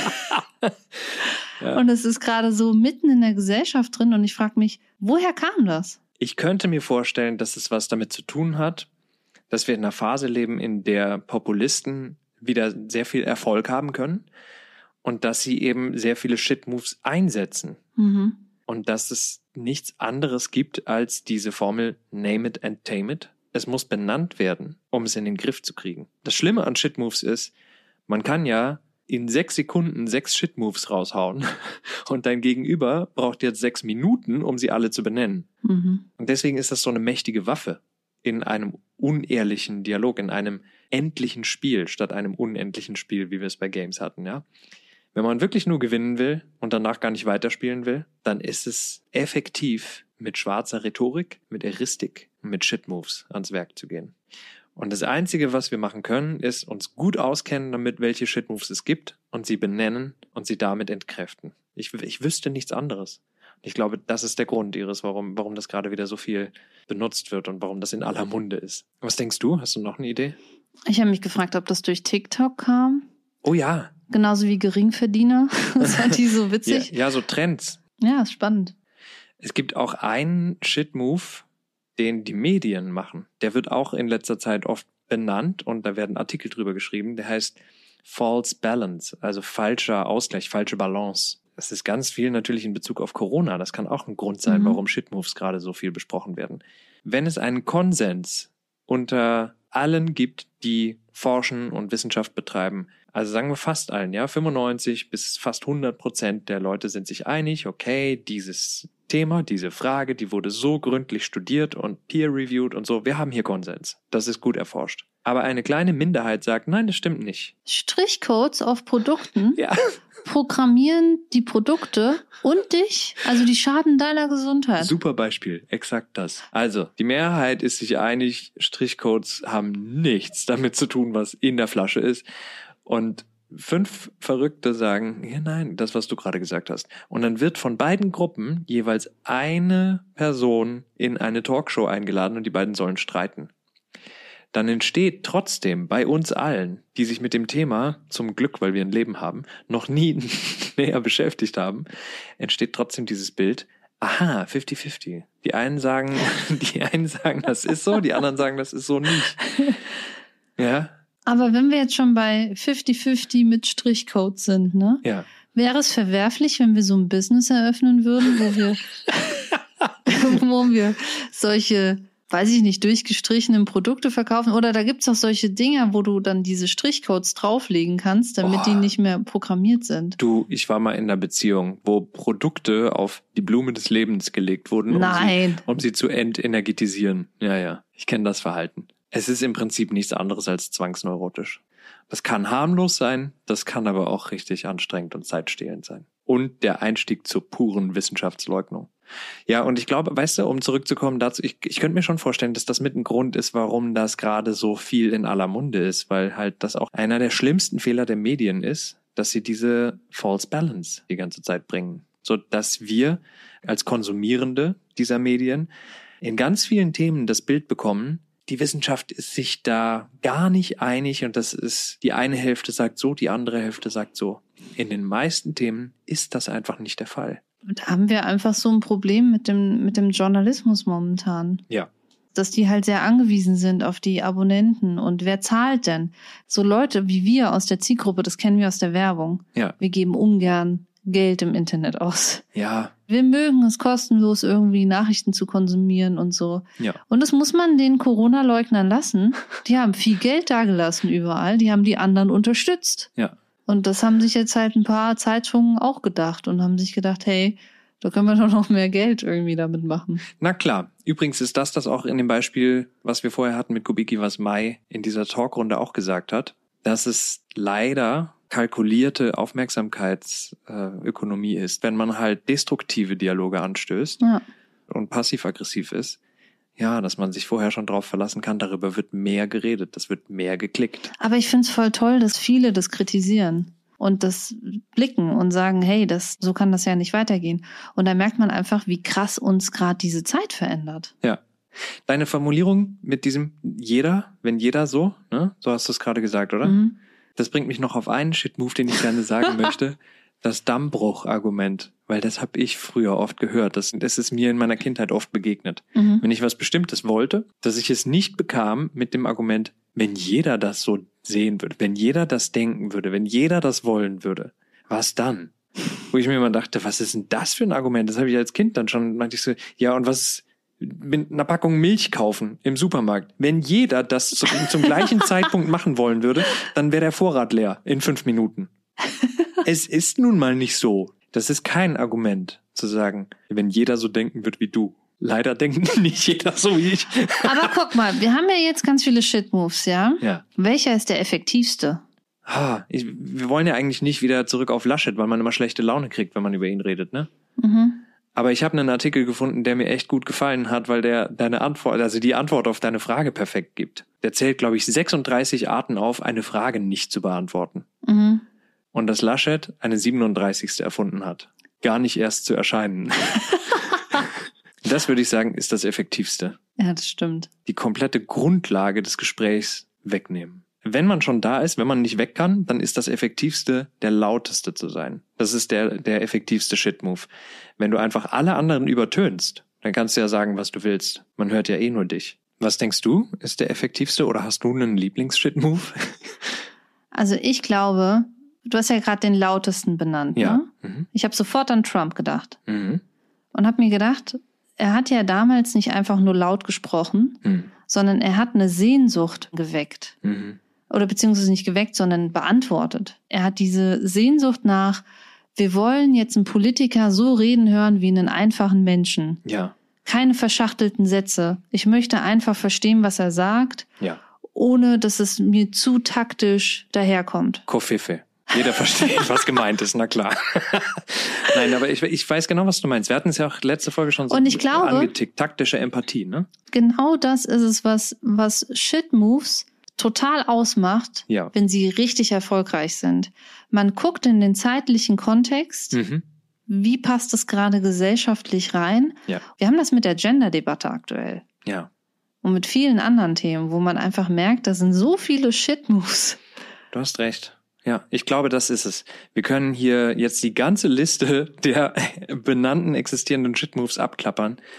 ja. Und es ist gerade so mitten in der Gesellschaft drin und ich frage mich, woher kam das? Ich könnte mir vorstellen, dass es was damit zu tun hat, dass wir in einer Phase leben, in der Populisten wieder sehr viel Erfolg haben können und dass sie eben sehr viele Shit-Moves einsetzen. Mhm. Und dass es nichts anderes gibt als diese Formel Name it and tame it. Es muss benannt werden, um es in den Griff zu kriegen. Das Schlimme an Shit-Moves ist, man kann ja in sechs Sekunden sechs Shit-Moves raushauen und dein Gegenüber braucht jetzt sechs Minuten, um sie alle zu benennen. Mhm. Und deswegen ist das so eine mächtige Waffe in einem unehrlichen Dialog, in einem endlichen Spiel statt einem unendlichen Spiel, wie wir es bei Games hatten, ja. Wenn man wirklich nur gewinnen will und danach gar nicht weiterspielen will, dann ist es effektiv, mit schwarzer Rhetorik, mit Eristik, mit Shit-Moves ans Werk zu gehen. Und das Einzige, was wir machen können, ist uns gut auskennen, damit welche Shitmoves es gibt und sie benennen und sie damit entkräften. Ich, ich wüsste nichts anderes. Ich glaube, das ist der Grund, Iris, warum, warum das gerade wieder so viel benutzt wird und warum das in aller Munde ist. Was denkst du? Hast du noch eine Idee? Ich habe mich gefragt, ob das durch TikTok kam. Oh ja. Genauso wie Geringverdiener. Das fand ich so witzig. Ja, ja, so Trends. Ja, ist spannend. Es gibt auch einen Shit-Move, den die Medien machen. Der wird auch in letzter Zeit oft benannt und da werden Artikel drüber geschrieben. Der heißt False Balance, also falscher Ausgleich, falsche Balance. Das ist ganz viel natürlich in Bezug auf Corona. Das kann auch ein Grund sein, mhm. warum Shitmoves gerade so viel besprochen werden. Wenn es einen Konsens unter allen gibt, die forschen und Wissenschaft betreiben, also sagen wir fast allen, ja, fünfundneunzig bis fast hundert Prozent der Leute sind sich einig, okay, dieses Thema, diese Frage, die wurde so gründlich studiert und peer-reviewed und so. Wir haben hier Konsens. Das ist gut erforscht. Aber eine kleine Minderheit sagt, nein, das stimmt nicht. Strichcodes auf Produkten ja. programmieren die Produkte und dich, also die schaden deiner Gesundheit. Super Beispiel, exakt das. Also, die Mehrheit ist sich einig, Strichcodes haben nichts damit zu tun, was in der Flasche ist. Und fünf Verrückte sagen, ja nein, das, was du gerade gesagt hast. Und dann wird von beiden Gruppen jeweils eine Person in eine Talkshow eingeladen und die beiden sollen streiten. Dann entsteht trotzdem bei uns allen, die sich mit dem Thema, zum Glück, weil wir ein Leben haben, noch nie näher beschäftigt haben, entsteht trotzdem dieses Bild, aha, fifty fifty. Die einen sagen, die einen sagen, das ist so, die anderen sagen, das ist so nicht. Ja. Aber wenn wir jetzt schon bei fünfzig fünfzig mit Strichcode sind, ne? Ja. Wäre es verwerflich, wenn wir so ein Business eröffnen würden, wo wir, wo wir solche, weiß ich nicht, durchgestrichenen Produkte verkaufen? Oder da gibt's auch solche Dinger, wo du dann diese Strichcodes drauflegen kannst, damit Boah. die nicht mehr programmiert sind. Du, ich war mal in einer Beziehung, wo Produkte auf die Blume des Lebens gelegt wurden, um, Nein. Sie, um sie zu entenergetisieren. Ja, ja. Ich kenne das Verhalten. Es ist im Prinzip nichts anderes als zwangsneurotisch. Das kann harmlos sein, das kann aber auch richtig anstrengend und zeitstehlend sein. Und der Einstieg zur puren Wissenschaftsleugnung. Ja, und ich glaube, weißt du, um zurückzukommen dazu, ich, ich könnte mir schon vorstellen, dass das mit ein Grund ist, warum das gerade so viel in aller Munde ist, weil halt das auch einer der schlimmsten Fehler der Medien ist, dass sie diese False Balance die ganze Zeit bringen. So dass wir als Konsumierende dieser Medien in ganz vielen Themen das Bild bekommen, die Wissenschaft ist sich da gar nicht einig und das ist, die eine Hälfte sagt so, die andere Hälfte sagt so. In den meisten Themen ist das einfach nicht der Fall. Da haben wir einfach so ein Problem mit dem, mit dem Journalismus momentan. Ja. Dass die halt sehr angewiesen sind auf die Abonnenten. Und wer zahlt denn? So Leute wie wir aus der Zielgruppe, das kennen wir aus der Werbung. Ja. Wir geben ungern Geld im Internet aus. Ja. Wir mögen es kostenlos irgendwie Nachrichten zu konsumieren und so. Ja. Und das muss man den Corona-Leugnern lassen. Die haben viel Geld dagelassen überall. Die haben die anderen unterstützt. Ja. Und das haben sich jetzt halt ein paar Zeitungen auch gedacht und haben sich gedacht, hey, da können wir doch noch mehr Geld irgendwie damit machen. Na klar. Übrigens ist das das auch in dem Beispiel, was wir vorher hatten mit Kubicki, was Mai in dieser Talkrunde auch gesagt hat, dass es leider kalkulierte Aufmerksamkeitsökonomie äh, ist. Wenn man halt destruktive Dialoge anstößt Ja. und passiv-aggressiv ist, ja, dass man sich vorher schon drauf verlassen kann, darüber wird mehr geredet, das wird mehr geklickt. Aber ich find's voll toll, dass viele das kritisieren und das blicken und sagen, hey, das so kann das ja nicht weitergehen. Und da merkt man einfach, wie krass uns gerade diese Zeit verändert. Ja. Deine Formulierung mit diesem jeder, wenn jeder so, ne? So hast du es gerade gesagt, oder? Mhm. Das bringt mich noch auf einen Shit-Move, den ich gerne sagen möchte. Das Dammbruch-Argument. Weil das habe ich früher oft gehört. Das, das ist mir in meiner Kindheit oft begegnet. Mhm. Wenn ich was Bestimmtes wollte, dass ich es nicht bekam mit dem Argument, wenn jeder das so sehen würde, wenn jeder das denken würde, wenn jeder das wollen würde, was dann? Wo ich mir immer dachte, was ist denn das für ein Argument? Das habe ich als Kind dann schon, meinte ich so, ja und was mit einer Packung Milch kaufen im Supermarkt. Wenn jeder das zum, zum gleichen Zeitpunkt machen wollen würde, dann wäre der Vorrat leer in fünf Minuten. Es ist nun mal nicht so. Das ist kein Argument zu sagen, wenn jeder so denken wird wie du. Leider denkt nicht jeder so wie ich. Aber guck mal, wir haben ja jetzt ganz viele Shit-Moves, ja? Ja. Welcher ist der effektivste? Ah, ich, wir wollen ja eigentlich nicht wieder zurück auf Laschet, weil man immer schlechte Laune kriegt, wenn man über ihn redet, ne? Mhm. Aber ich habe einen Artikel gefunden, der mir echt gut gefallen hat, weil der deine Antwort, also die Antwort auf deine Frage perfekt gibt. Der zählt, glaube ich, sechsunddreißig Arten auf, eine Frage nicht zu beantworten. Mhm. Und dass Laschet eine siebenunddreißigste erfunden hat. Gar nicht erst zu erscheinen. Das würde ich sagen, ist das Effektivste. Ja, das stimmt. Die komplette Grundlage des Gesprächs wegnehmen. Wenn man schon da ist, wenn man nicht weg kann, dann ist das Effektivste, der Lauteste zu sein. Das ist der, der effektivste Shit-Move. Wenn du einfach alle anderen übertönst, dann kannst du ja sagen, was du willst. Man hört ja eh nur dich. Was denkst du, ist der effektivste oder hast du einen Lieblings-Shit-Move? Also ich glaube, du hast ja gerade den lautesten benannt, Ja. ne? Mhm. Ich habe sofort an Trump gedacht Mhm. und habe mir gedacht, er hat ja damals nicht einfach nur laut gesprochen, Mhm. sondern er hat eine Sehnsucht geweckt. Mhm. Oder beziehungsweise nicht geweckt, sondern beantwortet. Er hat diese Sehnsucht nach, wir wollen jetzt einen Politiker so reden hören wie einen einfachen Menschen. Ja. Keine verschachtelten Sätze. Ich möchte einfach verstehen, was er sagt, Ja. ohne dass es mir zu taktisch daherkommt. Kofiffe. Jeder versteht, was gemeint ist, na klar. Nein, aber ich, ich weiß genau, was du meinst. Wir hatten es ja auch letzte Folge schon so Und ich glaube- angetickt. Taktische Empathie, ne? Genau das ist es, was, was Shit-Moves total ausmacht, Ja. wenn sie richtig erfolgreich sind. Man guckt in den zeitlichen Kontext, Mhm. wie passt es gerade gesellschaftlich rein. Ja. Wir haben das mit der Gender-Debatte aktuell Ja. und mit vielen anderen Themen, wo man einfach merkt, da sind so viele Shit-Moves. Du hast recht. Ja, ich glaube, das ist es. Wir können hier jetzt die ganze Liste der benannten existierenden Shitmoves abklappern.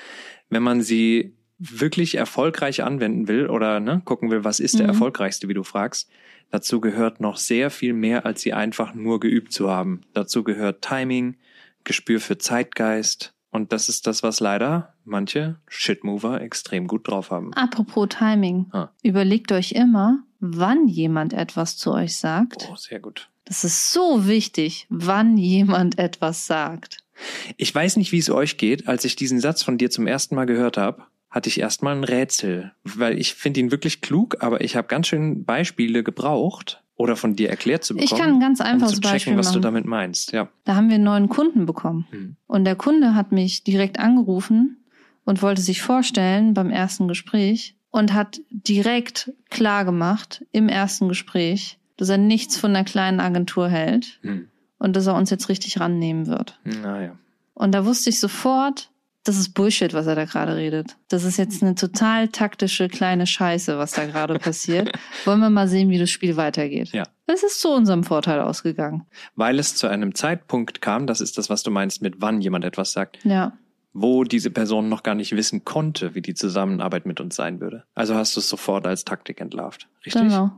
wenn man sie wirklich erfolgreich anwenden will oder ne, gucken will, was ist der Mhm. erfolgreichste, wie du fragst, dazu gehört noch sehr viel mehr, als sie einfach nur geübt zu haben. Dazu gehört Timing, Gespür für Zeitgeist und das ist das, was leider manche Shitmover extrem gut drauf haben. Apropos Timing. Ah. Überlegt euch immer, wann jemand etwas zu euch sagt. Oh, sehr gut. Das ist so wichtig, wann jemand etwas sagt. Ich weiß nicht, wie es euch geht. Als ich diesen Satz von dir zum ersten Mal gehört habe, hatte ich erstmal ein Rätsel, weil ich finde ihn wirklich klug, aber ich habe ganz schön Beispiele gebraucht oder von dir erklärt zu bekommen. Ich kann ein ganz einfaches um zu checken, Beispiel was du machen. damit meinst. Ja. Da haben wir einen neuen Kunden bekommen. Hm. Und der Kunde hat mich direkt angerufen und wollte sich vorstellen beim ersten Gespräch und hat direkt klar gemacht im ersten Gespräch, dass er nichts von der kleinen Agentur hält Hm. und dass er uns jetzt richtig rannehmen wird. Naja. Und da wusste ich sofort, das ist Bullshit, was er da gerade redet. Das ist jetzt eine total taktische kleine Scheiße, was da gerade passiert. Wollen wir mal sehen, wie das Spiel weitergeht. Ja. Es ist zu unserem Vorteil ausgegangen. Weil es zu einem Zeitpunkt kam, das ist das, was du meinst, mit wann jemand etwas sagt, Ja. wo diese Person noch gar nicht wissen konnte, wie die Zusammenarbeit mit uns sein würde. Also hast du es sofort als Taktik entlarvt. Richtig? Genau.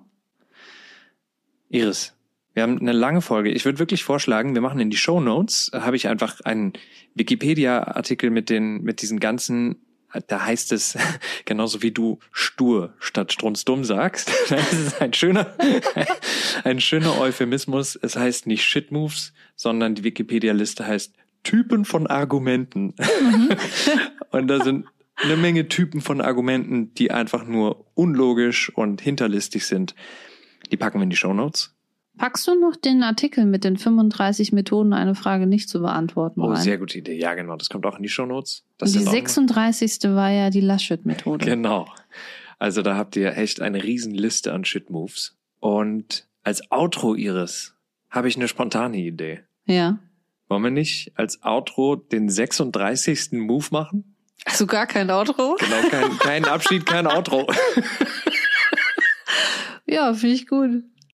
Iris, wir haben eine lange Folge. Ich würde wirklich vorschlagen, wir machen in die Shownotes, habe ich einfach einen Wikipedia-Artikel mit den, mit diesen ganzen, da heißt es, genauso wie du stur statt strunzdumm sagst. Das ist ein schöner, ein schöner Euphemismus. Es heißt nicht Shitmoves, sondern die Wikipedia-Liste heißt Typen von Argumenten. Mhm. Und da sind eine Menge Typen von Argumenten, die einfach nur unlogisch und hinterlistig sind. Die packen wir in die Shownotes. Packst du noch den Artikel mit den fünfunddreißig Methoden, eine Frage nicht zu beantworten Oh, rein? sehr gute Idee. Ja, genau. Das kommt auch in die Shownotes. Das Und die sind auch noch- sechsunddreißigste war ja die Laschet-Methode. Genau. Also da habt ihr echt eine riesen Liste an Shitmoves. Und als Outro, Iris, habe ich eine spontane Idee. Ja. Wollen wir nicht als Outro den sechsunddreißigsten Move machen? Also gar kein Outro? Genau, kein, kein Abschied, kein Outro. Ja, finde ich gut.